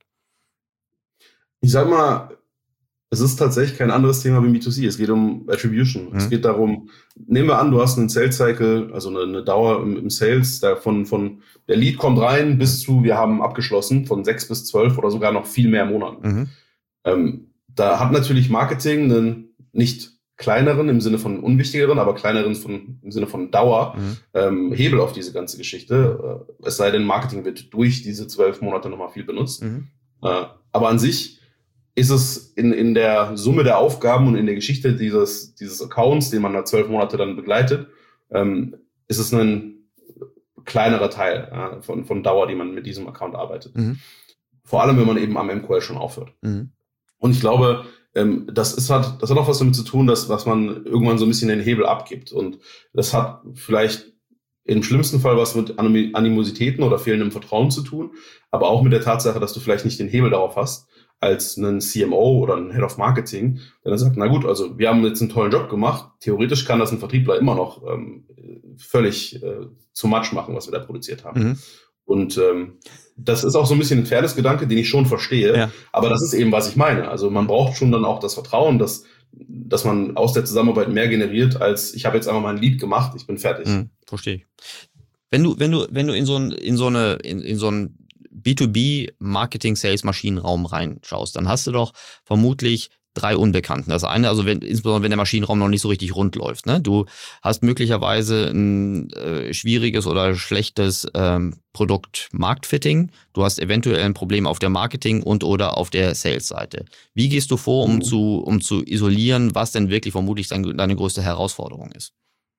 Ich sag mal, es ist tatsächlich kein anderes Thema wie B zwei C. Es geht um Attribution. Mhm. Es geht darum, nehmen wir an, du hast einen Sales-Cycle, also eine, eine Dauer im, im Sales, da von, von der Lead kommt rein bis zu, wir haben abgeschlossen, von sechs bis zwölf oder sogar noch viel mehr Monaten. Mhm. Ähm, da hat natürlich Marketing einen nicht kleineren im Sinne von unwichtigeren, aber kleineren von, im Sinne von Dauer mhm. ähm, Hebel auf diese ganze Geschichte. Äh, es sei denn, Marketing wird durch diese zwölf Monate nochmal viel benutzt. Mhm. Äh, aber an sich ist es in, in der Summe der Aufgaben und in der Geschichte dieses, dieses Accounts, den man da zwölf Monate dann begleitet, ähm, ist es ein kleinerer Teil äh, von, von Dauer, die man mit diesem Account arbeitet. Mhm. Vor allem, wenn man eben am M Q L schon aufhört. Mhm. Und ich glaube, ähm, das ist halt, das hat auch was damit zu tun, dass, dass man irgendwann so ein bisschen den Hebel abgibt. Und das hat vielleicht im schlimmsten Fall was mit Animositäten oder fehlendem Vertrauen zu tun, aber auch mit der Tatsache, dass du vielleicht nicht den Hebel darauf hast, als einen C M O oder einen Head of Marketing, der dann sagt, na gut, also wir haben jetzt einen tollen Job gemacht, theoretisch kann das ein Vertriebler immer noch ähm, völlig äh, zu much machen, was wir da produziert haben. Mhm. Und ähm, das ist auch so ein bisschen ein Fairness-Gedanke, den ich schon verstehe, ja. Aber das ist eben, was ich meine. Also man braucht schon dann auch das Vertrauen, dass, dass man aus der Zusammenarbeit mehr generiert, als ich habe jetzt einmal mein Lead gemacht, ich bin fertig. Mhm, verstehe ich. Wenn du, wenn du, wenn du in so ein, in so eine, in, in so ein B zwei B Marketing Sales Maschinenraum reinschaust, dann hast du doch vermutlich drei Unbekannten. Das eine, also wenn, insbesondere wenn der Maschinenraum noch nicht so richtig rund läuft. Ne? Du hast möglicherweise ein äh, schwieriges oder schlechtes ähm, Produkt-Marktfitting. Du hast eventuell ein Problem auf der Marketing- und oder auf der Sales-Seite. Wie gehst du vor, um, mhm. zu, um zu isolieren, was denn wirklich vermutlich dein, deine größte Herausforderung ist?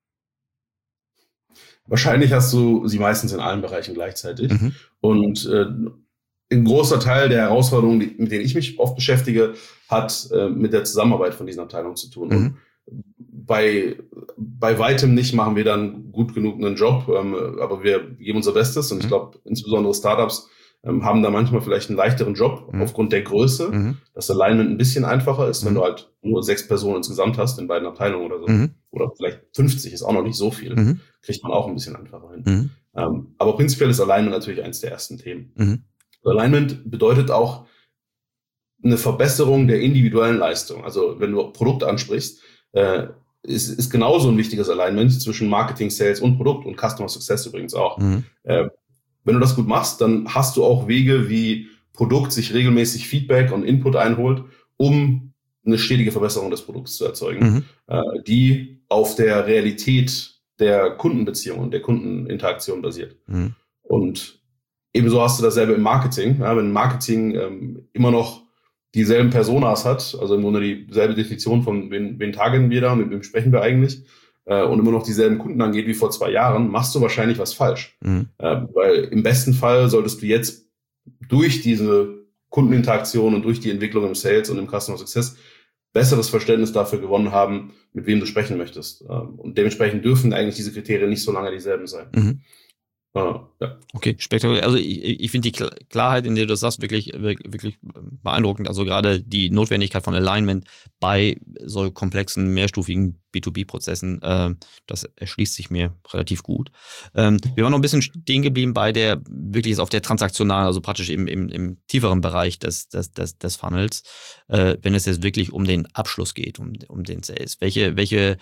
Wahrscheinlich hast du sie meistens in allen Bereichen gleichzeitig. Mhm. Und äh, ein großer Teil der Herausforderungen, die, mit denen ich mich oft beschäftige, hat äh, mit der Zusammenarbeit von diesen Abteilungen zu tun. Mhm. Und bei, bei weitem nicht machen wir dann gut genug einen Job, ähm, aber wir geben unser Bestes. Und mhm. ich glaube, insbesondere Startups ähm, haben da manchmal vielleicht einen leichteren Job mhm. aufgrund der Größe, mhm. dass Alignment ein bisschen einfacher ist, mhm. wenn du halt nur sechs Personen insgesamt hast in beiden Abteilungen oder so. Mhm. Oder vielleicht fünfzig, ist auch noch nicht so viel. Mhm. Kriegt man auch ein bisschen einfacher hin. Mhm. Ähm, aber prinzipiell ist Alignment natürlich eines der ersten Themen. Mhm. Alignment bedeutet auch eine Verbesserung der individuellen Leistung. Also wenn du Produkt ansprichst, äh, ist, ist genauso ein wichtiges Alignment zwischen Marketing, Sales und Produkt und Customer Success übrigens auch. Mhm. Äh, wenn du das gut machst, dann hast du auch Wege, wie Produkt sich regelmäßig Feedback und Input einholt, um eine stetige Verbesserung des Produkts zu erzeugen, mhm. äh, die auf der Realität der Kundenbeziehung und der Kundeninteraktion basiert. Mhm. Und ebenso hast du dasselbe im Marketing. Ja, wenn Marketing ähm, immer noch dieselben Personas hat, also im Grunde dieselbe Definition von wen, wen targeten wir da, mit wem sprechen wir eigentlich, äh, und immer noch dieselben Kunden angeht wie vor zwei Jahren, machst du wahrscheinlich was falsch. Mhm. Äh, weil im besten Fall solltest du jetzt durch diese Kundeninteraktion und durch die Entwicklung im Sales und im Customer Success besseres Verständnis dafür gewonnen haben, mit wem du sprechen möchtest. Ähm, und dementsprechend dürfen eigentlich diese Kriterien nicht so lange dieselben sein. Mhm. Ah, ja. Okay, spektakulär. Also ich, ich finde die Klarheit, in der du das sagst, wirklich, wirklich beeindruckend. Also gerade die Notwendigkeit von Alignment bei so komplexen, mehrstufigen B zwei B-Prozessen, äh, das erschließt sich mir relativ gut. Ähm, wir waren noch ein bisschen stehen geblieben bei der, wirklich auf der transaktionalen, also praktisch im, im, im tieferen Bereich des, des, des, des Funnels, äh, wenn es jetzt wirklich um den Abschluss geht, um, um den Sales. Welche, welche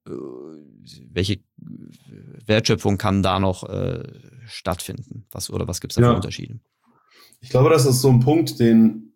welche Wertschöpfung kann da noch äh, stattfinden? Was, oder was gibt es da für ja. Unterschiede? Ich glaube, das ist so ein Punkt, den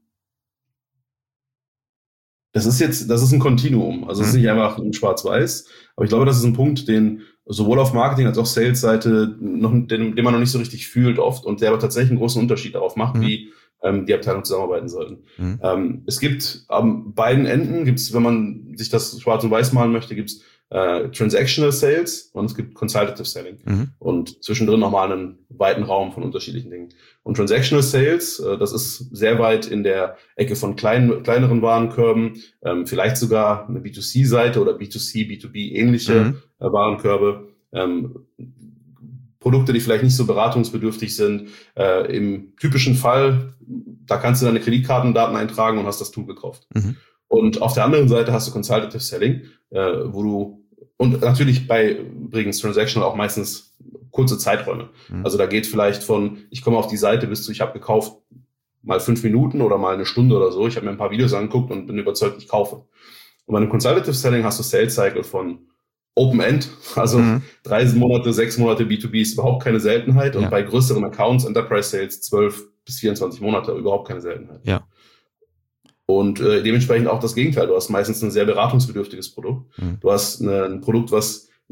das ist jetzt, das ist ein Kontinuum. Also es mhm. ist nicht einfach ein Schwarz-Weiß, aber ich glaube, das ist ein Punkt, den sowohl auf Marketing als auch Sales-Seite noch, den, den man noch nicht so richtig fühlt oft und der aber tatsächlich einen großen Unterschied darauf macht, mhm. wie ähm, die Abteilungen zusammenarbeiten sollten. Mhm. Ähm, es gibt an beiden Enden, gibt's, wenn man sich das schwarz und weiß malen möchte, gibt's Uh, Transactional Sales und es gibt Consultative Selling mhm. und zwischendrin nochmal einen weiten Raum von unterschiedlichen Dingen. Und Transactional Sales, uh, das ist sehr weit in der Ecke von kleinen, kleineren Warenkörben, ähm, vielleicht sogar eine B zwei C-Seite oder B zwei C, B zwei B ähnliche mhm. äh, Warenkörbe, ähm, Produkte, die vielleicht nicht so beratungsbedürftig sind. Äh, im typischen Fall, da kannst du deine Kreditkartendaten eintragen und hast das Tool gekauft. Mhm. Und auf der anderen Seite hast du Consultative Selling, äh, wo du und natürlich bei übrigens Transactional auch meistens kurze Zeiträume. Mhm. Also da geht vielleicht von, ich komme auf die Seite bis zu, ich habe gekauft, mal fünf Minuten oder mal eine Stunde oder so. Ich habe mir ein paar Videos angeguckt und bin überzeugt, ich kaufe. Und bei einem Consultative Selling hast du Sales Cycle von Open End, also mhm. drei Monate, sechs Monate B zwei B ist überhaupt keine Seltenheit. Und ja. bei größeren Accounts, Enterprise Sales, zwölf bis vierundzwanzig Monate, überhaupt keine Seltenheit. Ja. Und äh, dementsprechend auch das Gegenteil. Du hast meistens ein sehr beratungsbedürftiges Produkt. Mhm. Du hast eine, ein Produkt, was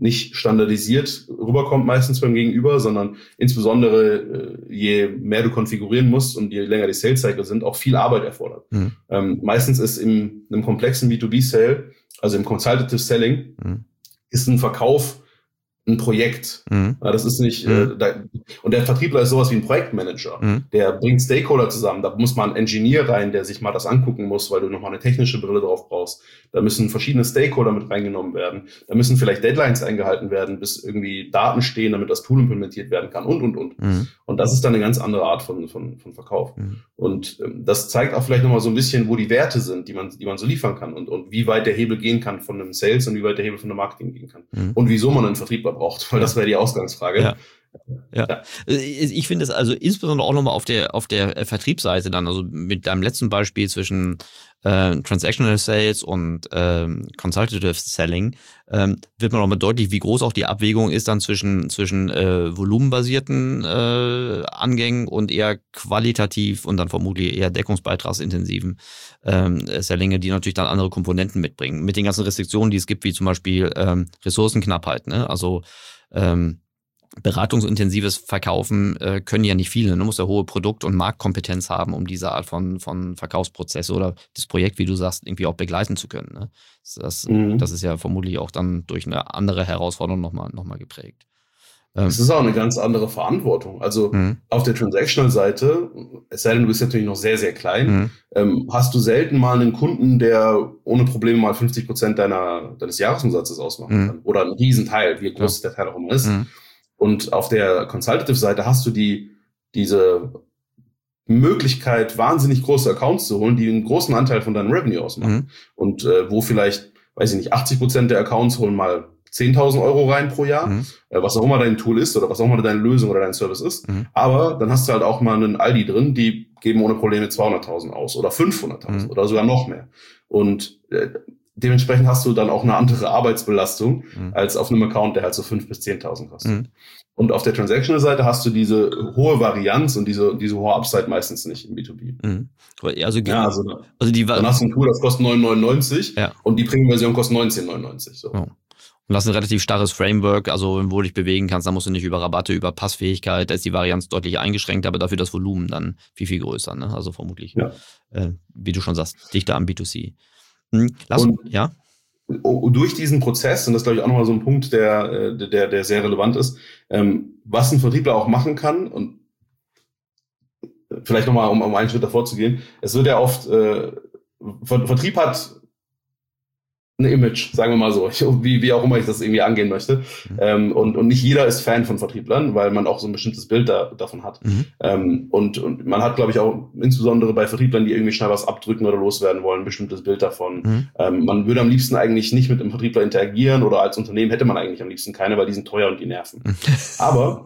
nicht standardisiert rüberkommt meistens beim Gegenüber, sondern insbesondere äh, je mehr du konfigurieren musst und je länger die Sales Cycle sind, auch viel Arbeit erfordert. Mhm. Ähm, meistens ist in einem komplexen B zwei B Sale, also im Consultative Selling, mhm. ist ein Verkauf ein Projekt. Mhm. Ja, das ist nicht, mhm. äh, da, und der Vertriebler ist sowas wie ein Projektmanager. Mhm. Der bringt Stakeholder zusammen. Da muss mal ein Engineer rein, der sich mal das angucken muss, weil du nochmal eine technische Brille drauf brauchst. Da müssen verschiedene Stakeholder mit reingenommen werden. Da müssen vielleicht Deadlines eingehalten werden, bis irgendwie Daten stehen, damit das Tool implementiert werden kann und, und, und. Mhm. Und das ist dann eine ganz andere Art von, von, von Verkauf. Mhm. Und ähm, das zeigt auch vielleicht nochmal so ein bisschen, wo die Werte sind, die man, die man so liefern kann und, und wie weit der Hebel gehen kann von einem Sales und wie weit der Hebel von einem Marketing gehen kann. Mhm. Und wieso man einen Vertriebler braucht, weil das wäre die Ausgangsfrage. Ja. Ja. ja, ich finde es also insbesondere auch nochmal auf der auf der Vertriebsseite dann, also mit deinem letzten Beispiel zwischen äh, Transactional Sales und ähm, Consultative Selling, ähm, wird man auch mal deutlich, wie groß auch die Abwägung ist dann zwischen zwischen äh, volumenbasierten äh, Angängen und eher qualitativ und dann vermutlich eher deckungsbeitragsintensiven ähm, Sellinge, die natürlich dann andere Komponenten mitbringen. Mit den ganzen Restriktionen, die es gibt, wie zum Beispiel ähm, Ressourcenknappheit, ne? Also ähm, beratungsintensives Verkaufen äh, können ja nicht viele. Du musst ja hohe Produkt- und Marktkompetenz haben, um diese Art von, von Verkaufsprozesse oder das Projekt, wie du sagst, irgendwie auch begleiten zu können. Ne? Das, mhm. das ist ja vermutlich auch dann durch eine andere Herausforderung nochmal noch mal geprägt. Es ist auch eine ganz andere Verantwortung. Also mhm. auf der Transactional-Seite, es sei denn, du bist natürlich noch sehr, sehr klein, mhm. ähm, hast du selten mal einen Kunden, der ohne Probleme mal fünfzig Prozent deiner, deines Jahresumsatzes ausmachen mhm. kann. Oder einen Riesenteil, wie groß ja. der Teil auch immer ist. Mhm. Und auf der Consultative-Seite hast du die diese Möglichkeit, wahnsinnig große Accounts zu holen, die einen großen Anteil von deinem Revenue ausmachen. Mhm. Und äh, wo vielleicht, weiß ich nicht, achtzig Prozent der Accounts holen mal zehntausend Euro rein pro Jahr, mhm. äh, was auch immer dein Tool ist oder was auch immer deine Lösung oder dein Service ist. Mhm. Aber dann hast du halt auch mal einen Aldi drin, die geben ohne Probleme zweihunderttausend aus oder fünfhunderttausend mhm. oder sogar noch mehr. Und äh, dementsprechend hast du dann auch eine andere Arbeitsbelastung mhm. als auf einem Account, der halt so fünf bis zehntausend kostet. Mhm. Und auf der Transactional-Seite hast du diese hohe Varianz und diese diese hohe Upside meistens nicht im B zwei B. Mhm. Also, ja, also, also die, dann hast du ein Tool, das kostet neun neunundneunzig ja. und die Premium-Version kostet neunzehn neunundneunzig. So. Oh. Und das ist ein relativ starres Framework, also wo du dich bewegen kannst, da musst du nicht über Rabatte, über Passfähigkeit, da ist die Varianz deutlich eingeschränkt, aber dafür das Volumen dann viel, viel größer. Ne? Also vermutlich, ja. äh, wie du schon sagst, dichter am B zwei C. Hm, lass uns, ja. Durch diesen Prozess, und das ist, glaube ich, auch nochmal so ein Punkt, der, der, der sehr relevant ist, ähm, was ein Vertriebler auch machen kann, und vielleicht nochmal, um, um einen Schritt davor zu gehen, es wird ja oft, äh, Vertrieb hat ein Image, sagen wir mal so, wie, wie auch immer ich das irgendwie angehen möchte. Mhm. Ähm, und, und nicht jeder ist Fan von Vertrieblern, weil man auch so ein bestimmtes Bild da, davon hat. Mhm. Ähm, und, und man hat, glaube ich, auch insbesondere bei Vertrieblern, die irgendwie schnell was abdrücken oder loswerden wollen, ein bestimmtes Bild davon. Mhm. Ähm, man würde am liebsten eigentlich nicht mit einem Vertriebler interagieren oder als Unternehmen hätte man eigentlich am liebsten keine, weil die sind teuer und die nerven. Mhm. Aber,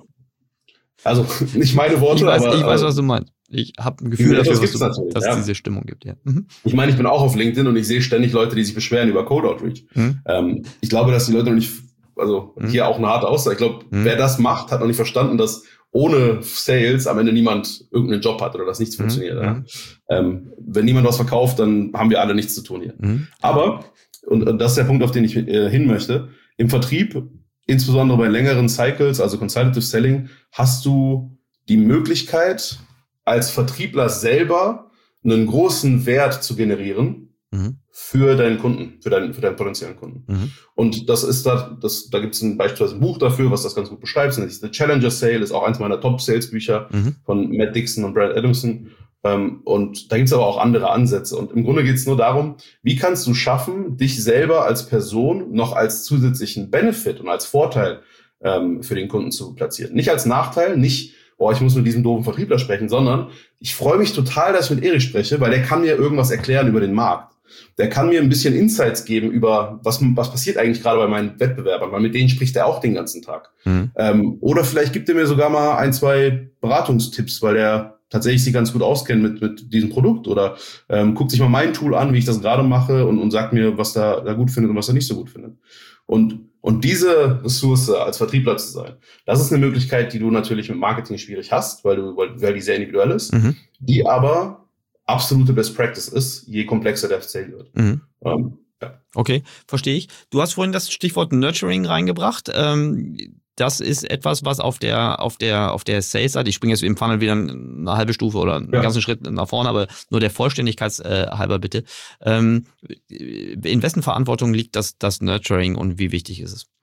also nicht meine Worte, ich weiß, aber... Ich weiß, was du meinst. Ich habe ein Gefühl ja, dafür, was du, dass ja. es diese Stimmung gibt. Ja. Mhm. Ich meine, ich bin auch auf LinkedIn und ich sehe ständig Leute, die sich beschweren über Code Outreach. Mhm. Ähm, ich glaube, dass die Leute noch nicht, also mhm. hier auch eine harte Aussage. Ich glaube, mhm. wer das macht, hat noch nicht verstanden, dass ohne Sales am Ende niemand irgendeinen Job hat oder dass nichts mhm. funktioniert. Ja. Ähm, wenn niemand was verkauft, dann haben wir alle nichts zu tun hier. Mhm. Aber, und, und das ist der Punkt, auf den ich äh, hin möchte, im Vertrieb, insbesondere bei längeren Cycles, also Consultative Selling, hast du die Möglichkeit, als Vertriebler selber einen großen Wert zu generieren mhm. für deinen Kunden, für deinen, für deinen potenziellen Kunden. Mhm. Und das ist da, das, da gibt es ein, beispielsweise ein Buch dafür, was das ganz gut beschreibt. Das ist The Challenger Sale, ist auch eins meiner Top-Sales-Bücher mhm. von Matt Dixon und Brad Adamson. Ähm, und da gibt es aber auch andere Ansätze. Und im Grunde geht es nur darum, wie kannst du schaffen, dich selber als Person noch als zusätzlichen Benefit und als Vorteil ähm, für den Kunden zu platzieren. Nicht als Nachteil, nicht boah, ich muss mit diesem doofen Vertriebler sprechen, sondern ich freue mich total, dass ich mit Erich spreche, weil der kann mir irgendwas erklären über den Markt. Der kann mir ein bisschen Insights geben über, was, was passiert eigentlich gerade bei meinen Wettbewerbern, weil mit denen spricht er auch den ganzen Tag. Mhm. Ähm, oder vielleicht gibt er mir sogar mal ein, zwei Beratungstipps, weil er tatsächlich sich ganz gut auskennt mit, mit diesem Produkt oder ähm, guckt sich mal mein Tool an, wie ich das gerade mache und, und sagt mir, was er da gut findet und was er nicht so gut findet. Und Und diese Ressource als Vertriebler zu sein, das ist eine Möglichkeit, die du natürlich mit Marketing schwierig hast, weil du, weil, weil die sehr individuell ist, mhm. die aber absolute Best Practice ist, je komplexer der Sale wird. Mhm. Ähm, Ja. Okay, verstehe ich. Du hast vorhin das Stichwort Nurturing reingebracht. Ähm, das ist etwas, was auf der auf der auf der Sales-Seite, ich springe jetzt im Funnel wieder eine halbe Stufe oder einen ja. ganzen Schritt nach vorne, aber nur der Vollständigkeit äh, halber bitte. Ähm, in wessen Verantwortung liegt das das Nurturing und wie wichtig ist es?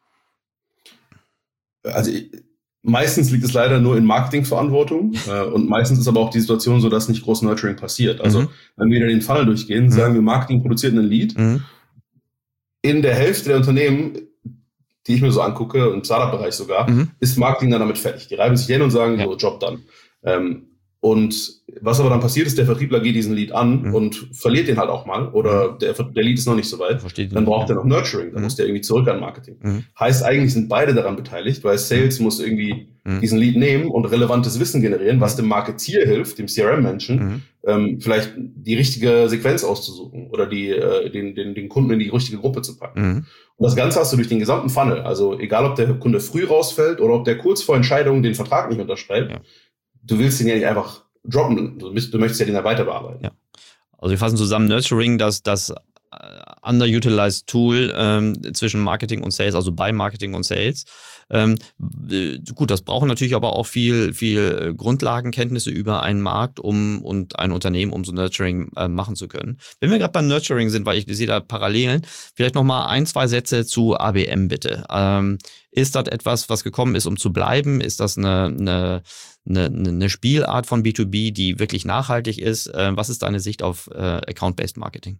Also ich, meistens liegt es leider nur in Marketingverantwortung äh, und meistens ist aber auch die Situation so, dass nicht groß Nurturing passiert. Also mhm. wenn wir den Funnel durchgehen, mhm. sagen wir, Marketing produziert einen Lead. Mhm. In der Hälfte der Unternehmen, die ich mir so angucke, im Startup-Bereich sogar, mhm. ist Marketing dann damit fertig. Die reiben sich hin und sagen, ja. so, Job done. Ähm, und was aber dann passiert ist, der Vertriebler geht diesen Lead an mhm. und verliert den halt auch mal oder der, der Lead ist noch nicht so weit. Versteht dann braucht er noch Nurturing, dann mhm. muss der irgendwie zurück an Marketing. Mhm. Heißt, eigentlich sind beide daran beteiligt, weil Sales mhm. muss irgendwie mhm. diesen Lead nehmen und relevantes Wissen generieren, was dem Marketier hilft, dem C R M-Menschen, mhm. ähm, vielleicht die richtige Sequenz auszusuchen oder die äh, den, den, den Kunden in die richtige Gruppe zu packen. Mhm. Und das Ganze hast du durch den gesamten Funnel. Also egal, ob der Kunde früh rausfällt oder ob der kurz vor Entscheidung den Vertrag nicht unterschreibt, ja. du willst den ja nicht einfach droppen, du, bist, du möchtest ja den ja weiter bearbeiten. Ja. Also wir fassen zusammen, Nurturing, das, das underutilized Tool ähm, zwischen Marketing und Sales, also bei Marketing und Sales. Ähm, äh, gut, das brauchen natürlich aber auch viel, viel Grundlagenkenntnisse über einen Markt um und ein Unternehmen, um so Nurturing äh, machen zu können. Wenn wir gerade beim Nurturing sind, weil ich sehe da Parallelen, vielleicht nochmal ein, zwei Sätze zu A B M bitte. Ähm, ist das etwas, was gekommen ist, um zu bleiben? Ist das eine, eine, eine, eine Spielart von B zwei B, die wirklich nachhaltig ist? Äh, was ist deine Sicht auf äh, Account-Based Marketing?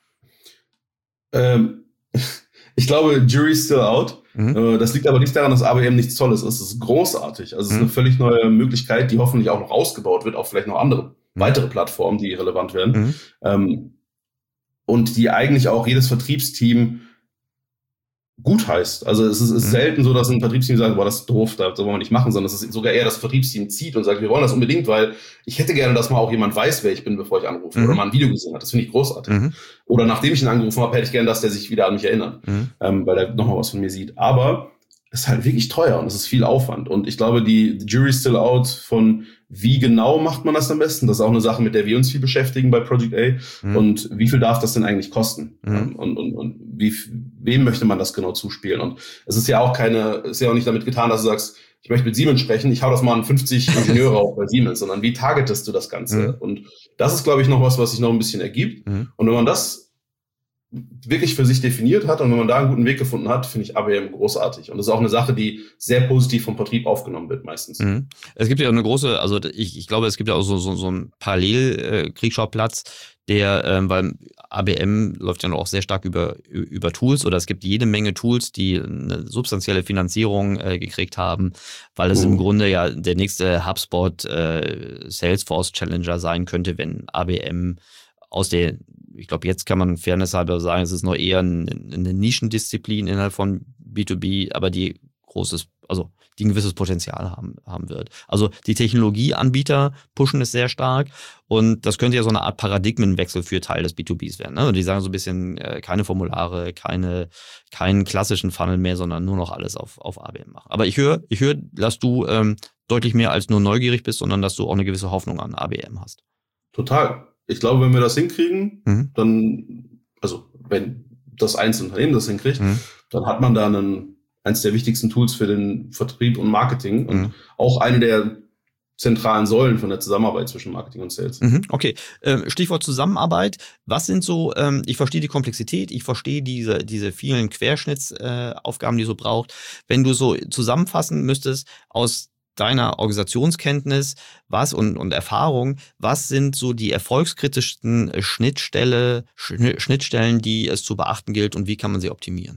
Ähm, ich glaube, Jury's still out. Mhm. Das liegt aber nicht daran, dass A B M nichts Tolles ist. Es ist großartig. Also es ist mhm. eine völlig neue Möglichkeit, die hoffentlich auch noch ausgebaut wird auf vielleicht noch andere, mhm. weitere Plattformen, die relevant werden. Mhm. Ähm, und die eigentlich auch jedes Vertriebsteam gut heißt. Also es ist, ist mhm. selten so, dass ein Vertriebsteam sagt, boah, das ist doof, das wollen wir nicht machen, sondern es ist sogar eher das Vertriebsteam zieht und sagt, wir wollen das unbedingt, weil ich hätte gerne, dass mal auch jemand weiß, wer ich bin, bevor ich anrufe mhm. oder mal ein Video gesehen hat. Das finde ich großartig. Mhm. Oder nachdem ich ihn angerufen habe, hätte ich gerne, dass der sich wieder an mich erinnert, mhm. ähm, weil er nochmal was von mir sieht. Aber es ist halt wirklich teuer und es ist viel Aufwand. Und ich glaube, die, die Jury's still out von wie genau macht man das am besten? Das ist auch eine Sache, mit der wir uns viel beschäftigen bei Project A. Mhm. Und wie viel darf das denn eigentlich kosten? Mhm. Und, und, und wie, wem möchte man das genau zuspielen? Und es ist ja auch keine, es ist ja auch nicht damit getan, dass du sagst, ich möchte mit Siemens sprechen, ich hau das mal an fünfzig Ingenieure auf bei Siemens, sondern wie targetest du das Ganze? Mhm. Und das ist, glaube ich, noch was, was sich noch ein bisschen ergibt. Mhm. Und wenn man das wirklich für sich definiert hat und wenn man da einen guten Weg gefunden hat, finde ich A B M großartig. Und das ist auch eine Sache, die sehr positiv vom Vertrieb aufgenommen wird meistens. Mhm. Es gibt ja eine große, also ich, ich glaube, es gibt ja auch so, so, so einen Parallel-Kriegsschauplatz, der, ähm, weil A B M läuft ja noch auch sehr stark über, über Tools oder es gibt jede Menge Tools, die eine substanzielle Finanzierung äh, gekriegt haben, weil es uh. im Grunde ja der nächste HubSpot äh, Salesforce Challenger sein könnte, wenn A B M aus der, ich glaube, jetzt kann man fairness halber sagen, es ist noch eher eine, eine Nischendisziplin innerhalb von B zwei B, aber die großes, also die ein gewisses Potenzial haben, haben wird. Also die Technologieanbieter pushen es sehr stark und das könnte ja so eine Art Paradigmenwechsel für Teil des B zwei Bs werden. Ne? Und die sagen so ein bisschen, äh, keine Formulare, keine, keinen klassischen Funnel mehr, sondern nur noch alles auf, auf A B M machen. Aber ich höre, ich höre, dass du ähm, deutlich mehr als nur neugierig bist, sondern dass du auch eine gewisse Hoffnung an A B M hast. Total. Ich glaube, wenn wir das hinkriegen, mhm. dann, also wenn das einzelne Unternehmen das hinkriegt, mhm. dann hat man da einen, eins der wichtigsten Tools für den Vertrieb und Marketing und mhm. auch eine der zentralen Säulen von der Zusammenarbeit zwischen Marketing und Sales. Mhm, okay, äh, Stichwort Zusammenarbeit. Was sind so, ähm, ich verstehe die Komplexität, ich verstehe diese, diese vielen Querschnittsaufgaben, äh, die so braucht. Wenn du so zusammenfassen müsstest aus deiner Organisationskenntnis, was und, und Erfahrung, was sind so die erfolgskritischsten Schnittstelle, Schnitt, Schnittstellen, die es zu beachten gilt und wie kann man sie optimieren?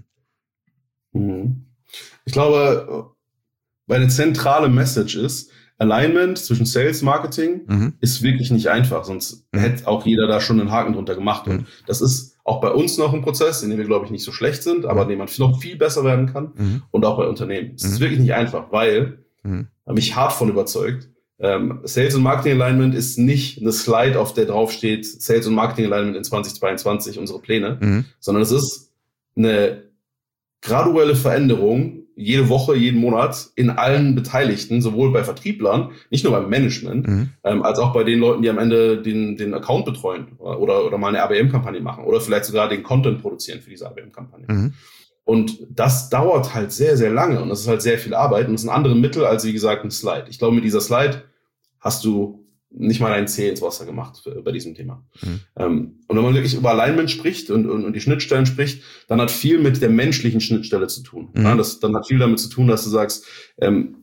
Ich glaube, meine zentrale Message ist, Alignment zwischen Sales und Marketing mhm. ist wirklich nicht einfach, sonst mhm. hätte auch jeder da schon einen Haken drunter gemacht. Und mhm. das ist auch bei uns noch ein Prozess, in dem wir, glaube ich, nicht so schlecht sind, aber in dem man noch viel besser werden kann mhm. und auch bei Unternehmen. Es mhm. ist wirklich nicht einfach, weil Mhm. habe mich hart von überzeugt. Ähm, Sales und Marketing Alignment ist nicht eine Slide, auf der drauf steht Sales und Marketing Alignment in zwanzig zweiundzwanzig, unsere Pläne, mhm. sondern es ist eine graduelle Veränderung jede Woche, jeden Monat in allen Beteiligten, sowohl bei Vertrieblern, nicht nur beim Management, mhm. ähm, als auch bei den Leuten, die am Ende den, den Account betreuen oder, oder mal eine A B M-Kampagne machen oder vielleicht sogar den Content produzieren für diese A B M-Kampagne. Mhm. Und das dauert halt sehr, sehr lange und das ist halt sehr viel Arbeit und das sind andere Mittel als, wie gesagt, ein Slide. Ich glaube, mit dieser Slide hast du nicht mal ein Zeh ins Wasser gemacht für, bei diesem Thema. Mhm. Ähm, und wenn man wirklich über Alignment spricht und, und, und die Schnittstellen spricht, dann hat viel mit der menschlichen Schnittstelle zu tun. Mhm. Ja, das dann hat viel damit zu tun, dass du sagst, ähm,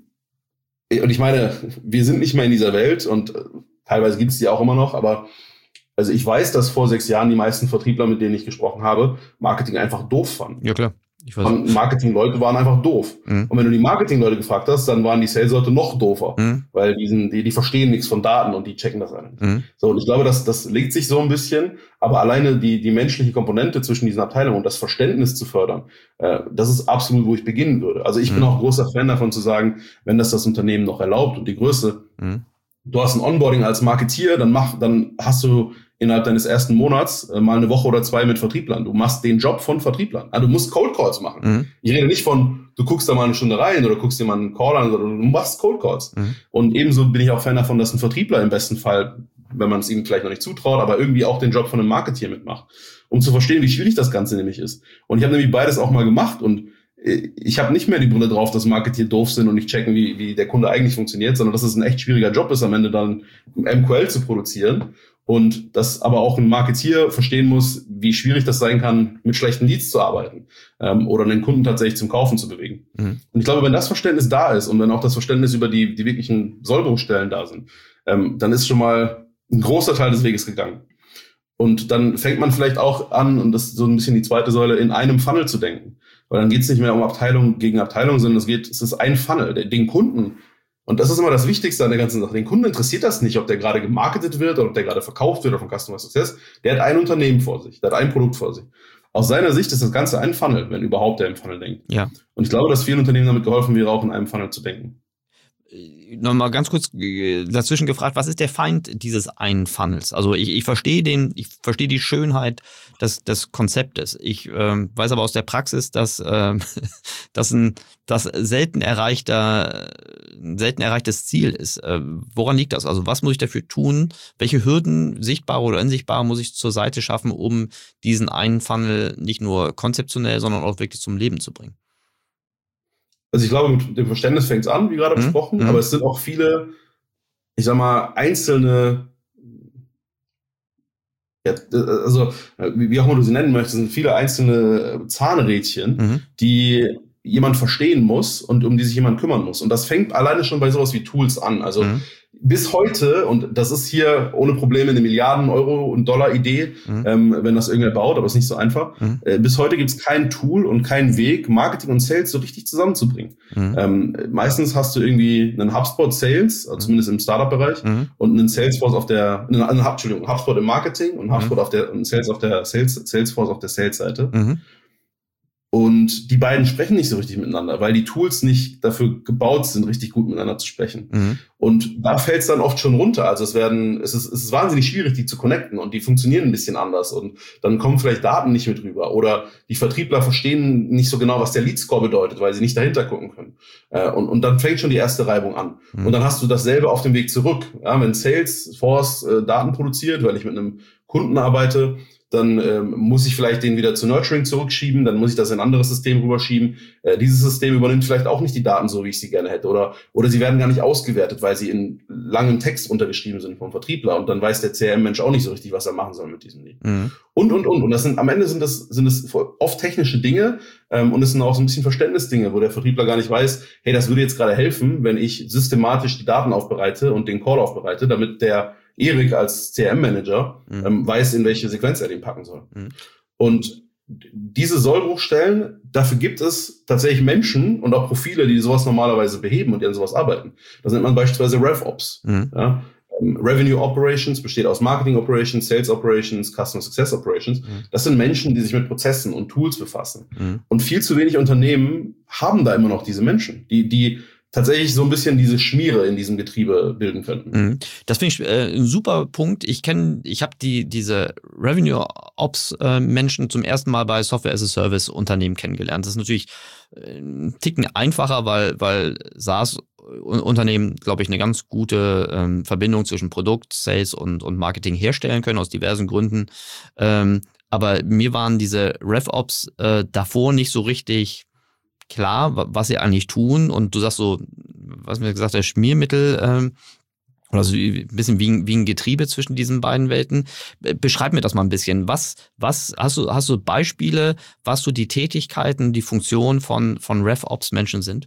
und ich meine, wir sind nicht mehr in dieser Welt und äh, teilweise gibt es die auch immer noch, aber also ich weiß, dass vor sechs Jahren die meisten Vertriebler, mit denen ich gesprochen habe, Marketing einfach doof fanden. Ja, klar. Ich weiß. Und Marketing-Leute waren einfach doof. Mhm. Und wenn du die Marketing-Leute gefragt hast, dann waren die Sales-Leute noch doofer. Mhm. Weil die, sind, die, die verstehen nichts von Daten und die checken das alle nicht. Mhm. So, und ich glaube, das, das legt sich so ein bisschen, aber alleine die, die menschliche Komponente zwischen diesen Abteilungen und das Verständnis zu fördern, äh, das ist absolut, wo ich beginnen würde. Also ich mhm. bin auch großer Fan davon zu sagen, wenn das das Unternehmen noch erlaubt und die Größe, mhm. du hast ein Onboarding als Marketier, dann mach, dann hast du innerhalb deines ersten Monats äh, mal eine Woche oder zwei mit Vertrieblern. Du machst den Job von Vertrieblern. Also du musst Cold Calls machen. Mhm. Ich rede nicht von, du guckst da mal eine Stunde rein oder guckst dir mal einen Call an, sondern du machst Cold Calls. Mhm. Und ebenso bin ich auch Fan davon, dass ein Vertriebler im besten Fall, wenn man es ihm vielleicht noch nicht zutraut, aber irgendwie auch den Job von einem Marketier mitmacht, um zu verstehen, wie schwierig das Ganze nämlich ist. Und ich habe nämlich beides auch mal gemacht und ich habe nicht mehr die Brille drauf, dass Marketeer doof sind und nicht checken, wie, wie der Kunde eigentlich funktioniert, sondern dass es ein echt schwieriger Job ist, am Ende dann M Q L zu produzieren. Und dass aber auch ein Marketeer verstehen muss, wie schwierig das sein kann, mit schlechten Leads zu arbeiten ähm, oder den Kunden tatsächlich zum Kaufen zu bewegen. Mhm. Und ich glaube, wenn das Verständnis da ist und wenn auch das Verständnis über die, die wirklichen Sollbruchstellen da sind, ähm, dann ist schon mal ein großer Teil des Weges gegangen. Und dann fängt man vielleicht auch an, und das ist so ein bisschen die zweite Säule, in einem Funnel zu denken. Weil dann geht es nicht mehr um Abteilung gegen Abteilung, sondern es geht, es ist ein Funnel, den Kunden. Und das ist immer das Wichtigste an der ganzen Sache. Den Kunden interessiert das nicht, ob der gerade gemarketet wird oder ob der gerade verkauft wird oder von Customer Success. Der hat ein Unternehmen vor sich, der hat ein Produkt vor sich. Aus seiner Sicht ist das Ganze ein Funnel, wenn überhaupt der im Funnel denkt. Ja. Und ich glaube, dass vielen Unternehmen damit geholfen wäre, auch in einem Funnel zu denken. Nochmal ganz kurz dazwischen gefragt, was ist der Feind dieses einen Funnels? Also ich, ich verstehe den, ich verstehe die Schönheit des, des Konzeptes. Ich ähm, weiß aber aus der Praxis, dass ähm, das ein das selten erreichter, ein selten erreichtes Ziel ist. Äh, woran liegt das? Also was muss ich dafür tun? Welche Hürden, sichtbare oder unsichtbare, muss ich zur Seite schaffen, um diesen einen Funnel nicht nur konzeptionell, sondern auch wirklich zum Leben zu bringen? Also ich glaube, mit dem Verständnis fängt es an, wie gerade mhm. besprochen, mhm. aber es sind auch viele, ich sag mal, einzelne, ja, also wie auch immer du sie nennen möchtest, sind viele einzelne Zahnrädchen, mhm. die jemand verstehen muss und um die sich jemand kümmern muss. Und das fängt alleine schon bei sowas wie Tools an. Also mhm. bis heute, und das ist hier ohne Probleme eine Milliarden Euro und Dollar Idee, mhm. ähm, wenn das irgendwer baut, aber ist nicht so einfach. Mhm. Äh, bis heute gibt es kein Tool und keinen Weg, Marketing und Sales so richtig zusammenzubringen. Mhm. Ähm, meistens hast du irgendwie einen HubSpot Sales, also zumindest im Startup-Bereich, mhm. und einen Salesforce auf der, einen, einen, Entschuldigung, HubSpot im Marketing und HubSpot mhm. auf der, und Sales auf der Sales, Salesforce auf der Sales-Seite. Mhm. Und die beiden sprechen nicht so richtig miteinander, weil die Tools nicht dafür gebaut sind, richtig gut miteinander zu sprechen. Mhm. Und da fällt es dann oft schon runter. Also es werden, es ist, es ist wahnsinnig schwierig, die zu connecten und die funktionieren ein bisschen anders und dann kommen vielleicht Daten nicht mit rüber oder die Vertriebler verstehen nicht so genau, was der Lead-Score bedeutet, weil sie nicht dahinter gucken können. Und, und dann fängt schon die erste Reibung an. Mhm. Und dann hast du dasselbe auf dem Weg zurück. Ja, wenn Salesforce äh, Daten produziert, weil ich mit einem Kunden arbeite, dann ähm, muss ich vielleicht den wieder zu Nurturing zurückschieben, dann muss ich das in ein anderes System rüberschieben. Äh, dieses System übernimmt vielleicht auch nicht die Daten so, wie ich sie gerne hätte. Oder oder sie werden gar nicht ausgewertet, weil sie in langem Text untergeschrieben sind vom Vertriebler. Und dann weiß der C R M-Mensch auch nicht so richtig, was er machen soll mit diesem Lied. Mhm. Und, und, und. Und das sind am Ende sind das sind es oft technische Dinge ähm, und es sind auch so ein bisschen Verständnisdinge, wo der Vertriebler gar nicht weiß, hey, das würde jetzt gerade helfen, wenn ich systematisch die Daten aufbereite und den Call aufbereite, damit der Erik als C R M-Manager mhm. ähm, weiß, in welche Sequenz er den packen soll. Mhm. Und diese Sollbruchstellen, dafür gibt es tatsächlich Menschen und auch Profile, die sowas normalerweise beheben und die an sowas arbeiten. Das nennt man beispielsweise RevOps. Mhm. Ja? Ähm, Revenue Operations besteht aus Marketing Operations, Sales Operations, Customer Success Operations. Mhm. Das sind Menschen, die sich mit Prozessen und Tools befassen. Mhm. Und viel zu wenig Unternehmen haben da immer noch diese Menschen, die, die tatsächlich so ein bisschen diese Schmiere in diesem Getriebe bilden könnten. Das finde ich äh, ein super Punkt. Ich kenne, ich habe die diese Revenue Ops äh, Menschen zum ersten Mal bei Software as a Service Unternehmen kennengelernt. Das ist natürlich ein Ticken einfacher, weil weil SaaS Unternehmen, glaube ich, eine ganz gute ähm, Verbindung zwischen Produkt, Sales und und Marketing herstellen können aus diversen Gründen. Ähm, aber mir waren diese RevOps äh, davor nicht so richtig klar, was sie eigentlich tun. Und du sagst so, was mir gesagt, der Schmiermittel, ähm, oder so ein bisschen wie, wie ein Getriebe zwischen diesen beiden Welten. Beschreib mir das mal ein bisschen. Was, was hast du, hast du Beispiele, was so die Tätigkeiten, die Funktionen von, von RevOps-Menschen sind?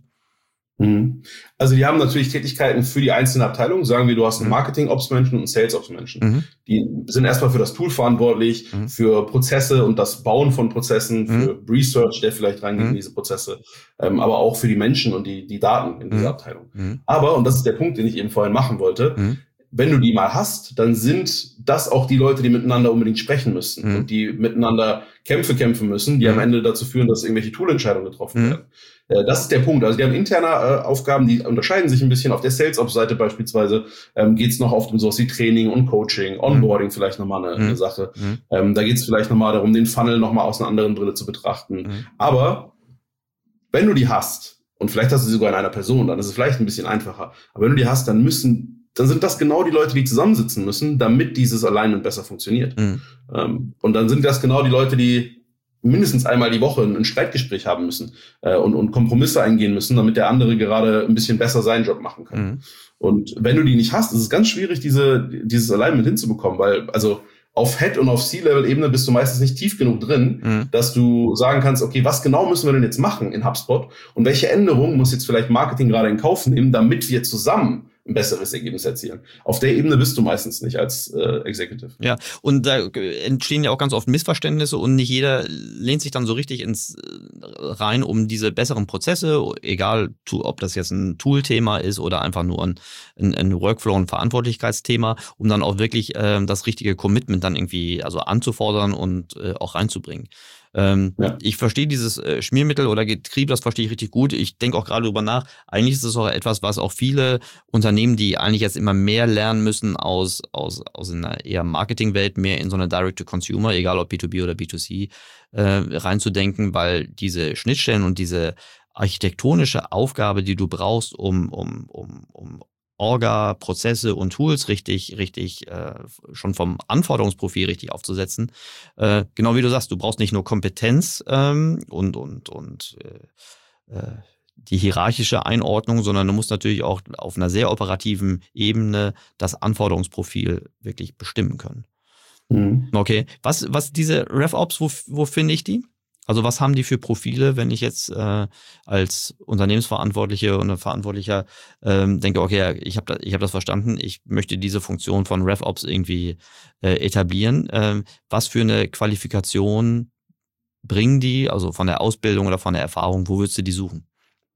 Also die haben natürlich Tätigkeiten für die einzelnen Abteilungen. Sagen wir, du hast einen Marketing-Ops-Menschen und einen Sales-Ops-Menschen. Mhm. Die sind erstmal für das Tool verantwortlich, mhm. für Prozesse und das Bauen von Prozessen, mhm. für Research, der vielleicht reingeht mhm. in diese Prozesse, ähm, aber auch für die Menschen und die, die Daten in dieser mhm. Abteilung. Mhm. Aber, und das ist der Punkt, den ich eben vorhin machen wollte, mhm. wenn du die mal hast, dann sind das auch die Leute, die miteinander unbedingt sprechen müssen mhm. und die miteinander Kämpfe kämpfen müssen, die mhm. am Ende dazu führen, dass irgendwelche Toolentscheidungen getroffen mhm. werden. Das ist der Punkt. Also die haben interne äh, Aufgaben, die unterscheiden sich ein bisschen. Auf der Sales-Ops-Seite beispielsweise ähm, geht es noch oft um sowas wie Training und Coaching, Onboarding mhm. vielleicht nochmal eine, mhm. eine Sache. Mhm. Ähm, da geht es vielleicht nochmal darum, den Funnel nochmal aus einer anderen Brille zu betrachten. Mhm. Aber wenn du die hast, und vielleicht hast du sie sogar in einer Person, dann ist es vielleicht ein bisschen einfacher. Aber wenn du die hast, dann müssen, dann sind das genau die Leute, die zusammensitzen müssen, damit dieses Alignment besser funktioniert. Mhm. Ähm, und dann sind das genau die Leute, die mindestens einmal die Woche ein Streitgespräch haben müssen äh, und, und Kompromisse eingehen müssen, damit der andere gerade ein bisschen besser seinen Job machen kann. Mhm. Und wenn du die nicht hast, ist es ganz schwierig, diese dieses Alignment hinzubekommen, weil also auf Head- und auf C-Level-Ebene bist du meistens nicht tief genug drin, mhm. dass du sagen kannst, okay, was genau müssen wir denn jetzt machen in HubSpot und welche Änderungen muss jetzt vielleicht Marketing gerade in Kauf nehmen, damit wir zusammen ein besseres Ergebnis erzielen. Auf der Ebene bist du meistens nicht als äh, Executive. Ja, und da entstehen ja auch ganz oft Missverständnisse und nicht jeder lehnt sich dann so richtig ins rein, um diese besseren Prozesse, egal ob das jetzt ein Tool-Thema ist oder einfach nur ein, ein, ein Workflow- und Verantwortlichkeitsthema, um dann auch wirklich äh, das richtige Commitment dann irgendwie also anzufordern und äh, auch reinzubringen. Ähm, ja. Ich verstehe dieses äh, Schmiermittel oder Getriebe, das verstehe ich richtig gut. Ich denke auch gerade darüber nach. Eigentlich ist es auch etwas, was auch viele Unternehmen, die eigentlich jetzt immer mehr lernen müssen aus, aus, aus einer eher Marketingwelt, mehr in so eine Direct-to-Consumer, egal ob B zwei B oder B zwei C, äh, reinzudenken, weil diese Schnittstellen und diese architektonische Aufgabe, die du brauchst, um, um, um, um Orga, Prozesse und Tools richtig, richtig äh, schon vom Anforderungsprofil richtig aufzusetzen. Äh, genau wie du sagst, du brauchst nicht nur Kompetenz ähm, und und und äh, äh, die hierarchische Einordnung, sondern du musst natürlich auch auf einer sehr operativen Ebene das Anforderungsprofil wirklich bestimmen können. Mhm. Okay, was was diese RevOps, wo wo finde ich die? Also was haben die für Profile, wenn ich jetzt äh, als Unternehmensverantwortliche und Verantwortlicher ähm, denke, okay, ich habe da, ich hab das verstanden, ich möchte diese Funktion von RevOps irgendwie äh, etablieren. Ähm, was für eine Qualifikation bringen die, also von der Ausbildung oder von der Erfahrung, wo würdest du die suchen?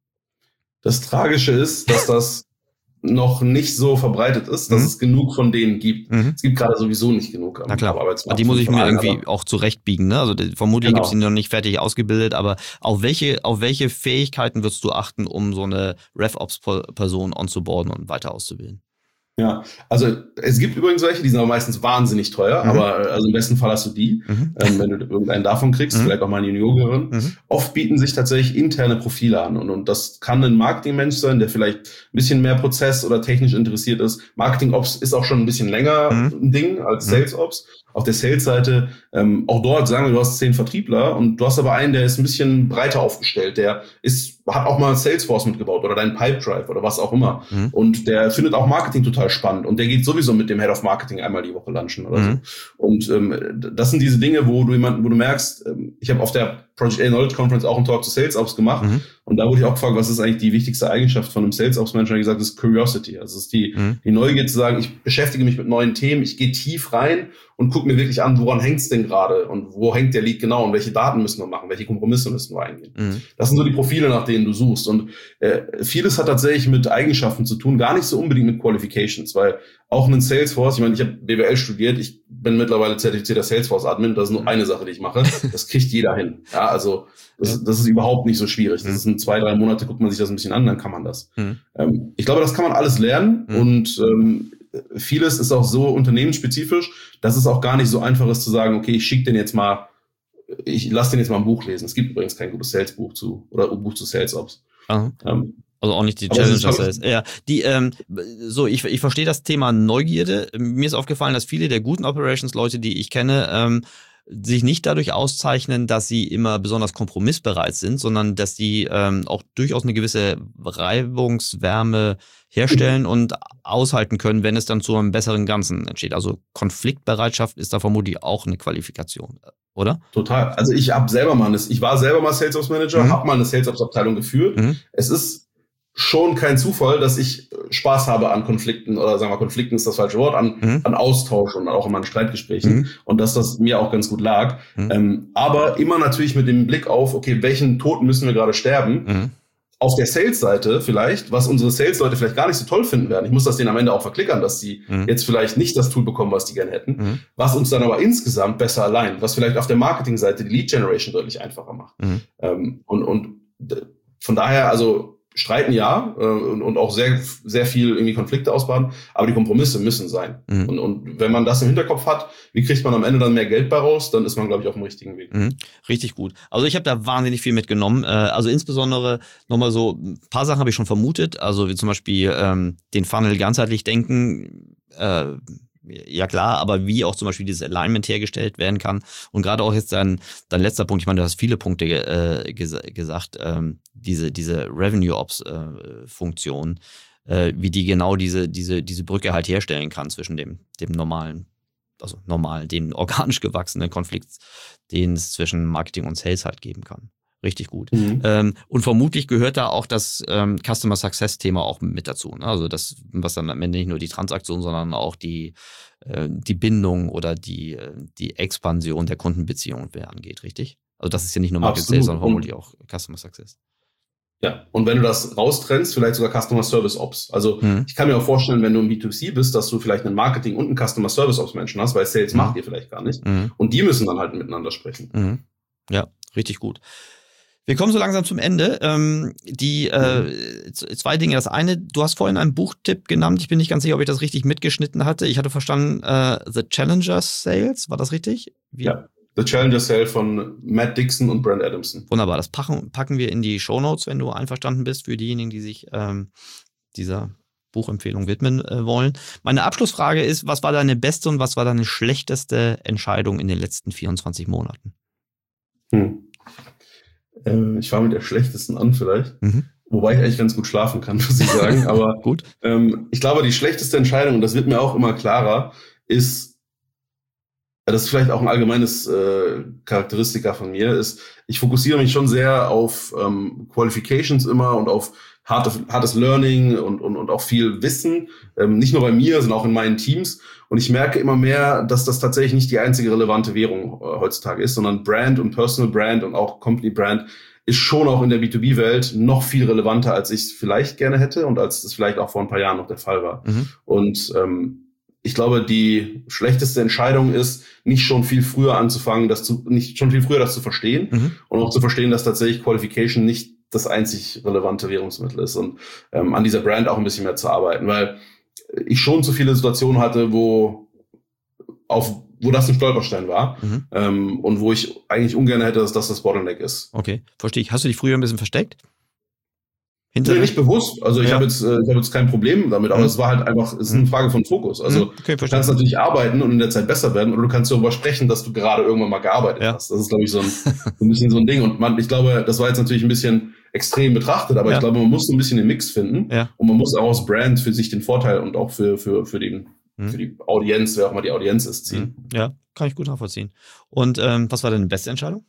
Das Tragische ist, dass das noch nicht so verbreitet ist, dass mhm. es genug von denen gibt. Mhm. Es gibt gerade sowieso nicht genug am, Na klar. am Arbeitsmarkt. Die muss ich mir irgendwie auch zurechtbiegen, ne? Also die, vermutlich genau. gibt es die noch nicht fertig ausgebildet, aber auf welche, auf welche Fähigkeiten würdest du achten, um so eine RevOps-Person onzuboarden und weiter auszubilden? Ja, also es gibt übrigens welche, die sind aber meistens wahnsinnig teuer, mhm. aber also im besten Fall hast du die, mhm. ähm, wenn du irgendeinen davon kriegst, mhm. vielleicht auch mal eine Juniorin. Mhm. Oft bieten sich tatsächlich interne Profile an und, und das kann ein Marketingmensch sein, der vielleicht ein bisschen mehr Prozess- oder technisch interessiert ist. Marketing-Ops ist auch schon ein bisschen länger mhm. ein Ding als mhm. Sales-Ops. Auf der Sales-Seite, ähm, auch dort sagen wir, du hast zehn Vertriebler und du hast aber einen, der ist ein bisschen breiter aufgestellt, der ist, hat auch mal Salesforce mitgebaut oder deinen Pipedrive oder was auch immer. Mhm. Und der findet auch Marketing total spannend und der geht sowieso mit dem Head of Marketing einmal die Woche lunchen oder mhm. so. Und ähm, das sind diese Dinge, wo du jemanden, wo du merkst, ähm, ich habe auf der Project A Knowledge Conference auch einen Talk zu Sales Ops gemacht mhm. und da wurde ich auch gefragt, was ist eigentlich die wichtigste Eigenschaft von einem Sales Ops Manager? Und gesagt, das ist Curiosity. Also es ist die, mhm. die Neugier zu sagen, ich beschäftige mich mit neuen Themen, ich gehe tief rein und gucke mir wirklich an, woran hängt's denn gerade und wo hängt der Lead genau und welche Daten müssen wir machen, welche Kompromisse müssen wir eingehen. Mhm. Das sind so die Profile, nach denen du suchst. Und äh, vieles hat tatsächlich mit Eigenschaften zu tun, gar nicht so unbedingt mit Qualifications, weil auch ein Salesforce, ich meine, ich habe B W L studiert, ich bin mittlerweile zertifizierter Salesforce-Admin, das ist nur eine Sache, die ich mache. Das kriegt jeder hin. Ja, also das, das ist überhaupt nicht so schwierig. Das ist ein zwei, drei Monate guckt man sich das ein bisschen an, dann kann man das. Mhm. Ähm, ich glaube, das kann man alles lernen mhm. und ähm, vieles ist auch so unternehmensspezifisch, dass es auch gar nicht so einfach ist zu sagen, okay, ich schicke den jetzt mal, ich lasse den jetzt mal ein Buch lesen. Es gibt übrigens kein gutes Sales-Buch zu, oder ein Buch zu Sales-Ops. Ähm, also auch nicht die Challenger Sales. Ja, die, ähm, so, ich, ich verstehe das Thema Neugierde. Mir ist aufgefallen, dass viele der guten Operations-Leute, die ich kenne, ähm, sich nicht dadurch auszeichnen, dass sie immer besonders kompromissbereit sind, sondern dass sie ähm, auch durchaus eine gewisse Reibungswärme herstellen und aushalten können, wenn es dann zu einem besseren Ganzen entsteht. Also Konfliktbereitschaft ist da vermutlich auch eine Qualifikation, oder? Total. Also ich habe selber mal, eine, ich war selber mal Sales Ops Manager, mhm. habe mal eine Sales Ops Abteilung geführt. Mhm. Es ist schon kein Zufall, dass ich Spaß habe an Konflikten oder sagen wir Konflikten ist das falsche Wort, an, mhm. an Austausch und auch in meinen Streitgesprächen mhm. und dass das mir auch ganz gut lag. Mhm. Ähm, aber immer natürlich mit dem Blick auf, okay, welchen Toten müssen wir gerade sterben? Mhm. Auf der Sales-Seite vielleicht, was unsere Sales-Leute vielleicht gar nicht so toll finden werden. Ich muss das denen am Ende auch verklickern, dass sie mhm. jetzt vielleicht nicht das Tool bekommen, was die gerne hätten, mhm. was uns dann aber insgesamt besser allein, was vielleicht auf der Marketing-Seite die Lead-Generation deutlich einfacher macht. Mhm. Ähm, und, und von daher, also streiten ja äh, und, und auch sehr sehr viel irgendwie Konflikte ausbaden, aber die Kompromisse müssen sein. Mhm. Und, und wenn man das im Hinterkopf hat, wie kriegt man am Ende dann mehr Geld bei raus, dann ist man, glaube ich, auf dem richtigen Weg. Mhm. Richtig gut. Also ich habe da wahnsinnig viel mitgenommen. Äh, also insbesondere nochmal so ein paar Sachen habe ich schon vermutet, also wie zum Beispiel ähm, den Funnel ganzheitlich denken, äh, ja klar, aber wie auch zum Beispiel dieses Alignment hergestellt werden kann. Und gerade auch jetzt dein, dein letzter Punkt, ich meine, du hast viele Punkte äh, ges- gesagt, ähm, diese, diese Revenue-Ops-Funktion, äh, äh, wie die genau diese, diese, diese Brücke halt herstellen kann zwischen dem, dem normalen, also normal, dem organisch gewachsenen Konflikt, den es zwischen Marketing und Sales halt geben kann. Richtig gut. Mhm. Ähm, und vermutlich gehört da auch das ähm, Customer Success Thema auch mit dazu. Ne? Also das, was dann am Ende nicht nur die Transaktion, sondern auch die, äh, die Bindung oder die, äh, die Expansion der Kundenbeziehung angeht, richtig? Also das ist ja nicht nur Market Sales, sondern vermutlich auch Customer Success. Ja, und wenn du das raustrennst, vielleicht sogar Customer Service Ops. Also mhm. ich kann mir auch vorstellen, wenn du im B zwei C bist, dass du vielleicht einen Marketing- und einen Customer Service Ops Menschen hast, weil Sales mhm. macht ihr vielleicht gar nicht. Mhm. Und die müssen dann halt miteinander sprechen. Mhm. Ja, richtig gut. Wir kommen so langsam zum Ende. Ähm, die äh, zwei Dinge. Das eine, du hast vorhin einen Buchtipp genannt. Ich bin nicht ganz sicher, ob ich das richtig mitgeschnitten hatte. Ich hatte verstanden, äh, The Challenger Sales. War das richtig? Wie? Ja, The Challenger Sales von Matt Dixon und Brent Adamson. Wunderbar. Das packen, packen wir in die Shownotes, wenn du einverstanden bist, für diejenigen, die sich ähm, dieser Buchempfehlung widmen äh, wollen. Meine Abschlussfrage ist, was war deine beste und was war deine schlechteste Entscheidung in den letzten vierundzwanzig Monaten? Hm. Ich fange mit der schlechtesten an vielleicht, mhm. wobei ich eigentlich ganz gut schlafen kann, muss ich sagen. Aber gut. Ähm, ich glaube, die schlechteste Entscheidung, und das wird mir auch immer klarer, ist, das ist vielleicht auch ein allgemeines äh, Charakteristika von mir, ist, ich fokussiere mich schon sehr auf ähm, Qualifications immer und auf hartes, hartes Learning und, und, und auch viel Wissen, ähm, nicht nur bei mir, sondern auch in meinen Teams. Und ich merke immer mehr, dass das tatsächlich nicht die einzige relevante Währung äh, heutzutage ist, sondern Brand und Personal Brand und auch Company Brand ist schon auch in der B zwei B Welt noch viel relevanter, als ich es vielleicht gerne hätte und als es vielleicht auch vor ein paar Jahren noch der Fall war. Mhm. Und ähm, ich glaube, die schlechteste Entscheidung ist, nicht schon viel früher anzufangen, das zu, nicht schon viel früher das zu verstehen mhm. und auch zu verstehen, dass tatsächlich Qualification nicht das einzig relevante Währungsmittel ist und ähm, an dieser Brand auch ein bisschen mehr zu arbeiten, weil ich schon zu viele Situationen hatte, wo auf wo das ein Stolperstein war mhm. ähm, und wo ich eigentlich ungern hätte, dass das das Bottleneck ist. Okay, verstehe ich. Hast du dich früher ein bisschen versteckt? Nee, nicht bewusst. Also ich ja. habe jetzt, äh, ich habe jetzt kein Problem damit, aber mhm. es war halt einfach, es ist eine Frage von Fokus. Also okay, du kannst natürlich arbeiten und in der Zeit besser werden oder du kannst darüber sprechen, dass du gerade irgendwann mal gearbeitet ja. hast. Das ist, glaube ich, so ein, so ein bisschen so ein Ding. Und man, ich glaube, das war jetzt natürlich ein bisschen extrem betrachtet, aber ja. ich glaube, man muss so ein bisschen den Mix finden ja. und man muss auch aus Brand für sich den Vorteil und auch für, für, für den, mhm. für die Audienz, wer auch mal die Audienz ist, ziehen. Ja, kann ich gut nachvollziehen. Und ähm, was war deine beste Entscheidung?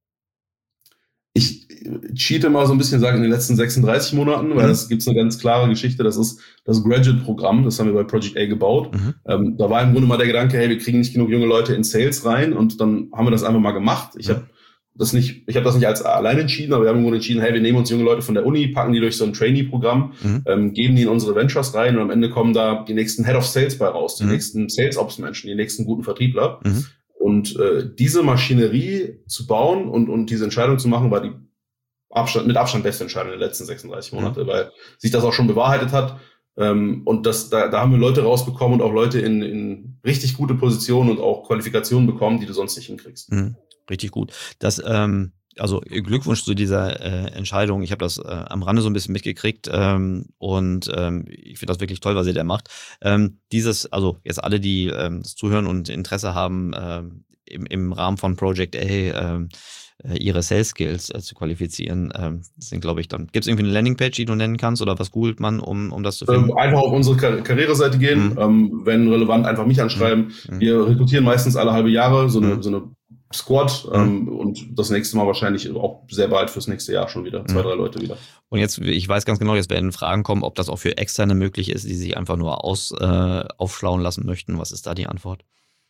Ich cheate mal so ein bisschen, sagen in den letzten sechsunddreißig Monaten, weil mhm. das gibt's eine ganz klare Geschichte, das ist das Graduate-Programm, das haben wir bei Project A gebaut. Mhm. Ähm, da war im Grunde mal der Gedanke, hey, wir kriegen nicht genug junge Leute in Sales rein und dann haben wir das einfach mal gemacht. Ich mhm. habe das nicht, ich habe das nicht als allein entschieden, aber wir haben im Grunde entschieden, hey, wir nehmen uns junge Leute von der Uni, packen die durch so ein Trainee-Programm, mhm. ähm, geben die in unsere Ventures rein und am Ende kommen da die nächsten Head of Sales bei raus, die mhm. nächsten Sales-Ops-Menschen, die nächsten guten Vertriebler. Mhm. Und äh, diese Maschinerie zu bauen und, und diese Entscheidung zu machen, war die Abstand, mit Abstand beste Entscheidung der letzten sechsunddreißig Monate, mhm. weil sich das auch schon bewahrheitet hat. Ähm, und das, da, da haben wir Leute rausbekommen und auch Leute in, in richtig gute Positionen und auch Qualifikationen bekommen, die du sonst nicht hinkriegst. Mhm. Richtig gut. Das, ähm, also Glückwunsch zu dieser äh, Entscheidung. Ich habe das äh, am Rande so ein bisschen mitgekriegt ähm, und ähm, ich finde das wirklich toll, was ihr da macht. Ähm, dieses, also jetzt alle, die ähm, das zuhören und Interesse haben, ähm, im, im Rahmen von Project A ähm, ihre Sales Skills äh, zu qualifizieren, ähm, das sind, glaube ich, dann. Gibt es irgendwie eine Landingpage, die du nennen kannst oder was googelt man, um, um das zu finden? Ähm, einfach auf unsere Kar- Karriereseite gehen, mhm. ähm, wenn relevant, einfach mich anschreiben. Mhm. Wir rekrutieren meistens alle halbe Jahre so eine, mhm. so eine Squad ähm, mhm. und das nächste Mal wahrscheinlich auch sehr bald fürs nächste Jahr schon wieder, zwei, mhm. drei Leute wieder. Und jetzt, ich weiß ganz genau, jetzt werden Fragen kommen, ob das auch für Externe möglich ist, die sich einfach nur aus, äh, aufschlauen lassen möchten. Was ist da die Antwort?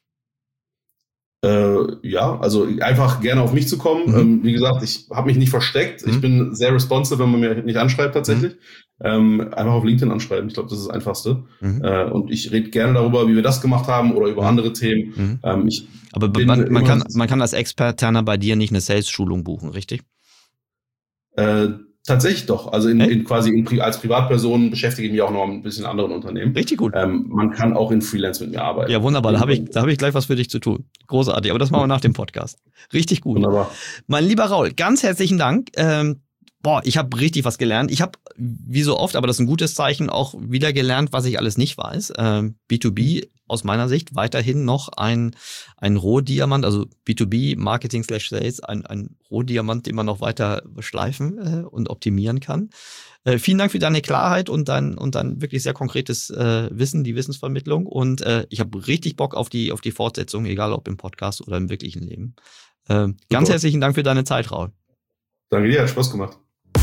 Äh, ja, also einfach gerne auf mich zu kommen. Mhm. Ähm, wie gesagt, ich habe mich nicht versteckt. Mhm. Ich bin sehr responsive, wenn man mir nicht anschreibt tatsächlich. Mhm. Ähm, einfach auf LinkedIn anschreiben. Ich glaube, das ist das Einfachste. Mhm. Äh, und ich rede gerne darüber, wie wir das gemacht haben oder über mhm. andere Themen. Mhm. Ähm, ich Aber man, man, kann, man kann als Externer bei dir nicht eine Sales-Schulung buchen, richtig? Äh, Tatsächlich doch. Also in, in quasi in, als Privatperson beschäftige ich mich auch noch ein bisschen anderen Unternehmen. Richtig gut. Ähm, man kann auch in Freelance mit mir arbeiten. Ja, wunderbar. Da habe ich, da habe ich gleich was für dich zu tun. Großartig. Aber das machen wir nach dem Podcast. Richtig gut. Wunderbar. Mein lieber Raul, ganz herzlichen Dank. Ähm, boah, ich habe richtig was gelernt. Ich habe, wie so oft, aber das ist ein gutes Zeichen, auch wieder gelernt, was ich alles nicht weiß. Ähm, B zwei B aus meiner Sicht weiterhin noch ein, ein Rohdiamant, also B zwei B, Marketing slash Sales, ein, ein Rohdiamant, den man noch weiter schleifen äh, und optimieren kann. Äh, vielen Dank für deine Klarheit und dein, und dein wirklich sehr konkretes äh, Wissen, die Wissensvermittlung. Und äh, ich habe richtig Bock auf die, auf die Fortsetzung, egal ob im Podcast oder im wirklichen Leben. Äh, ganz Super. Herzlichen Dank für deine Zeit, Raul. Danke dir, hat Spaß gemacht.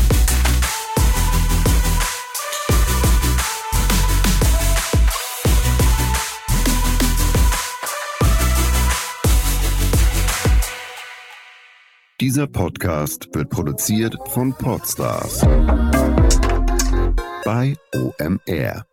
Dieser Podcast wird produziert von Podstars bei O M R.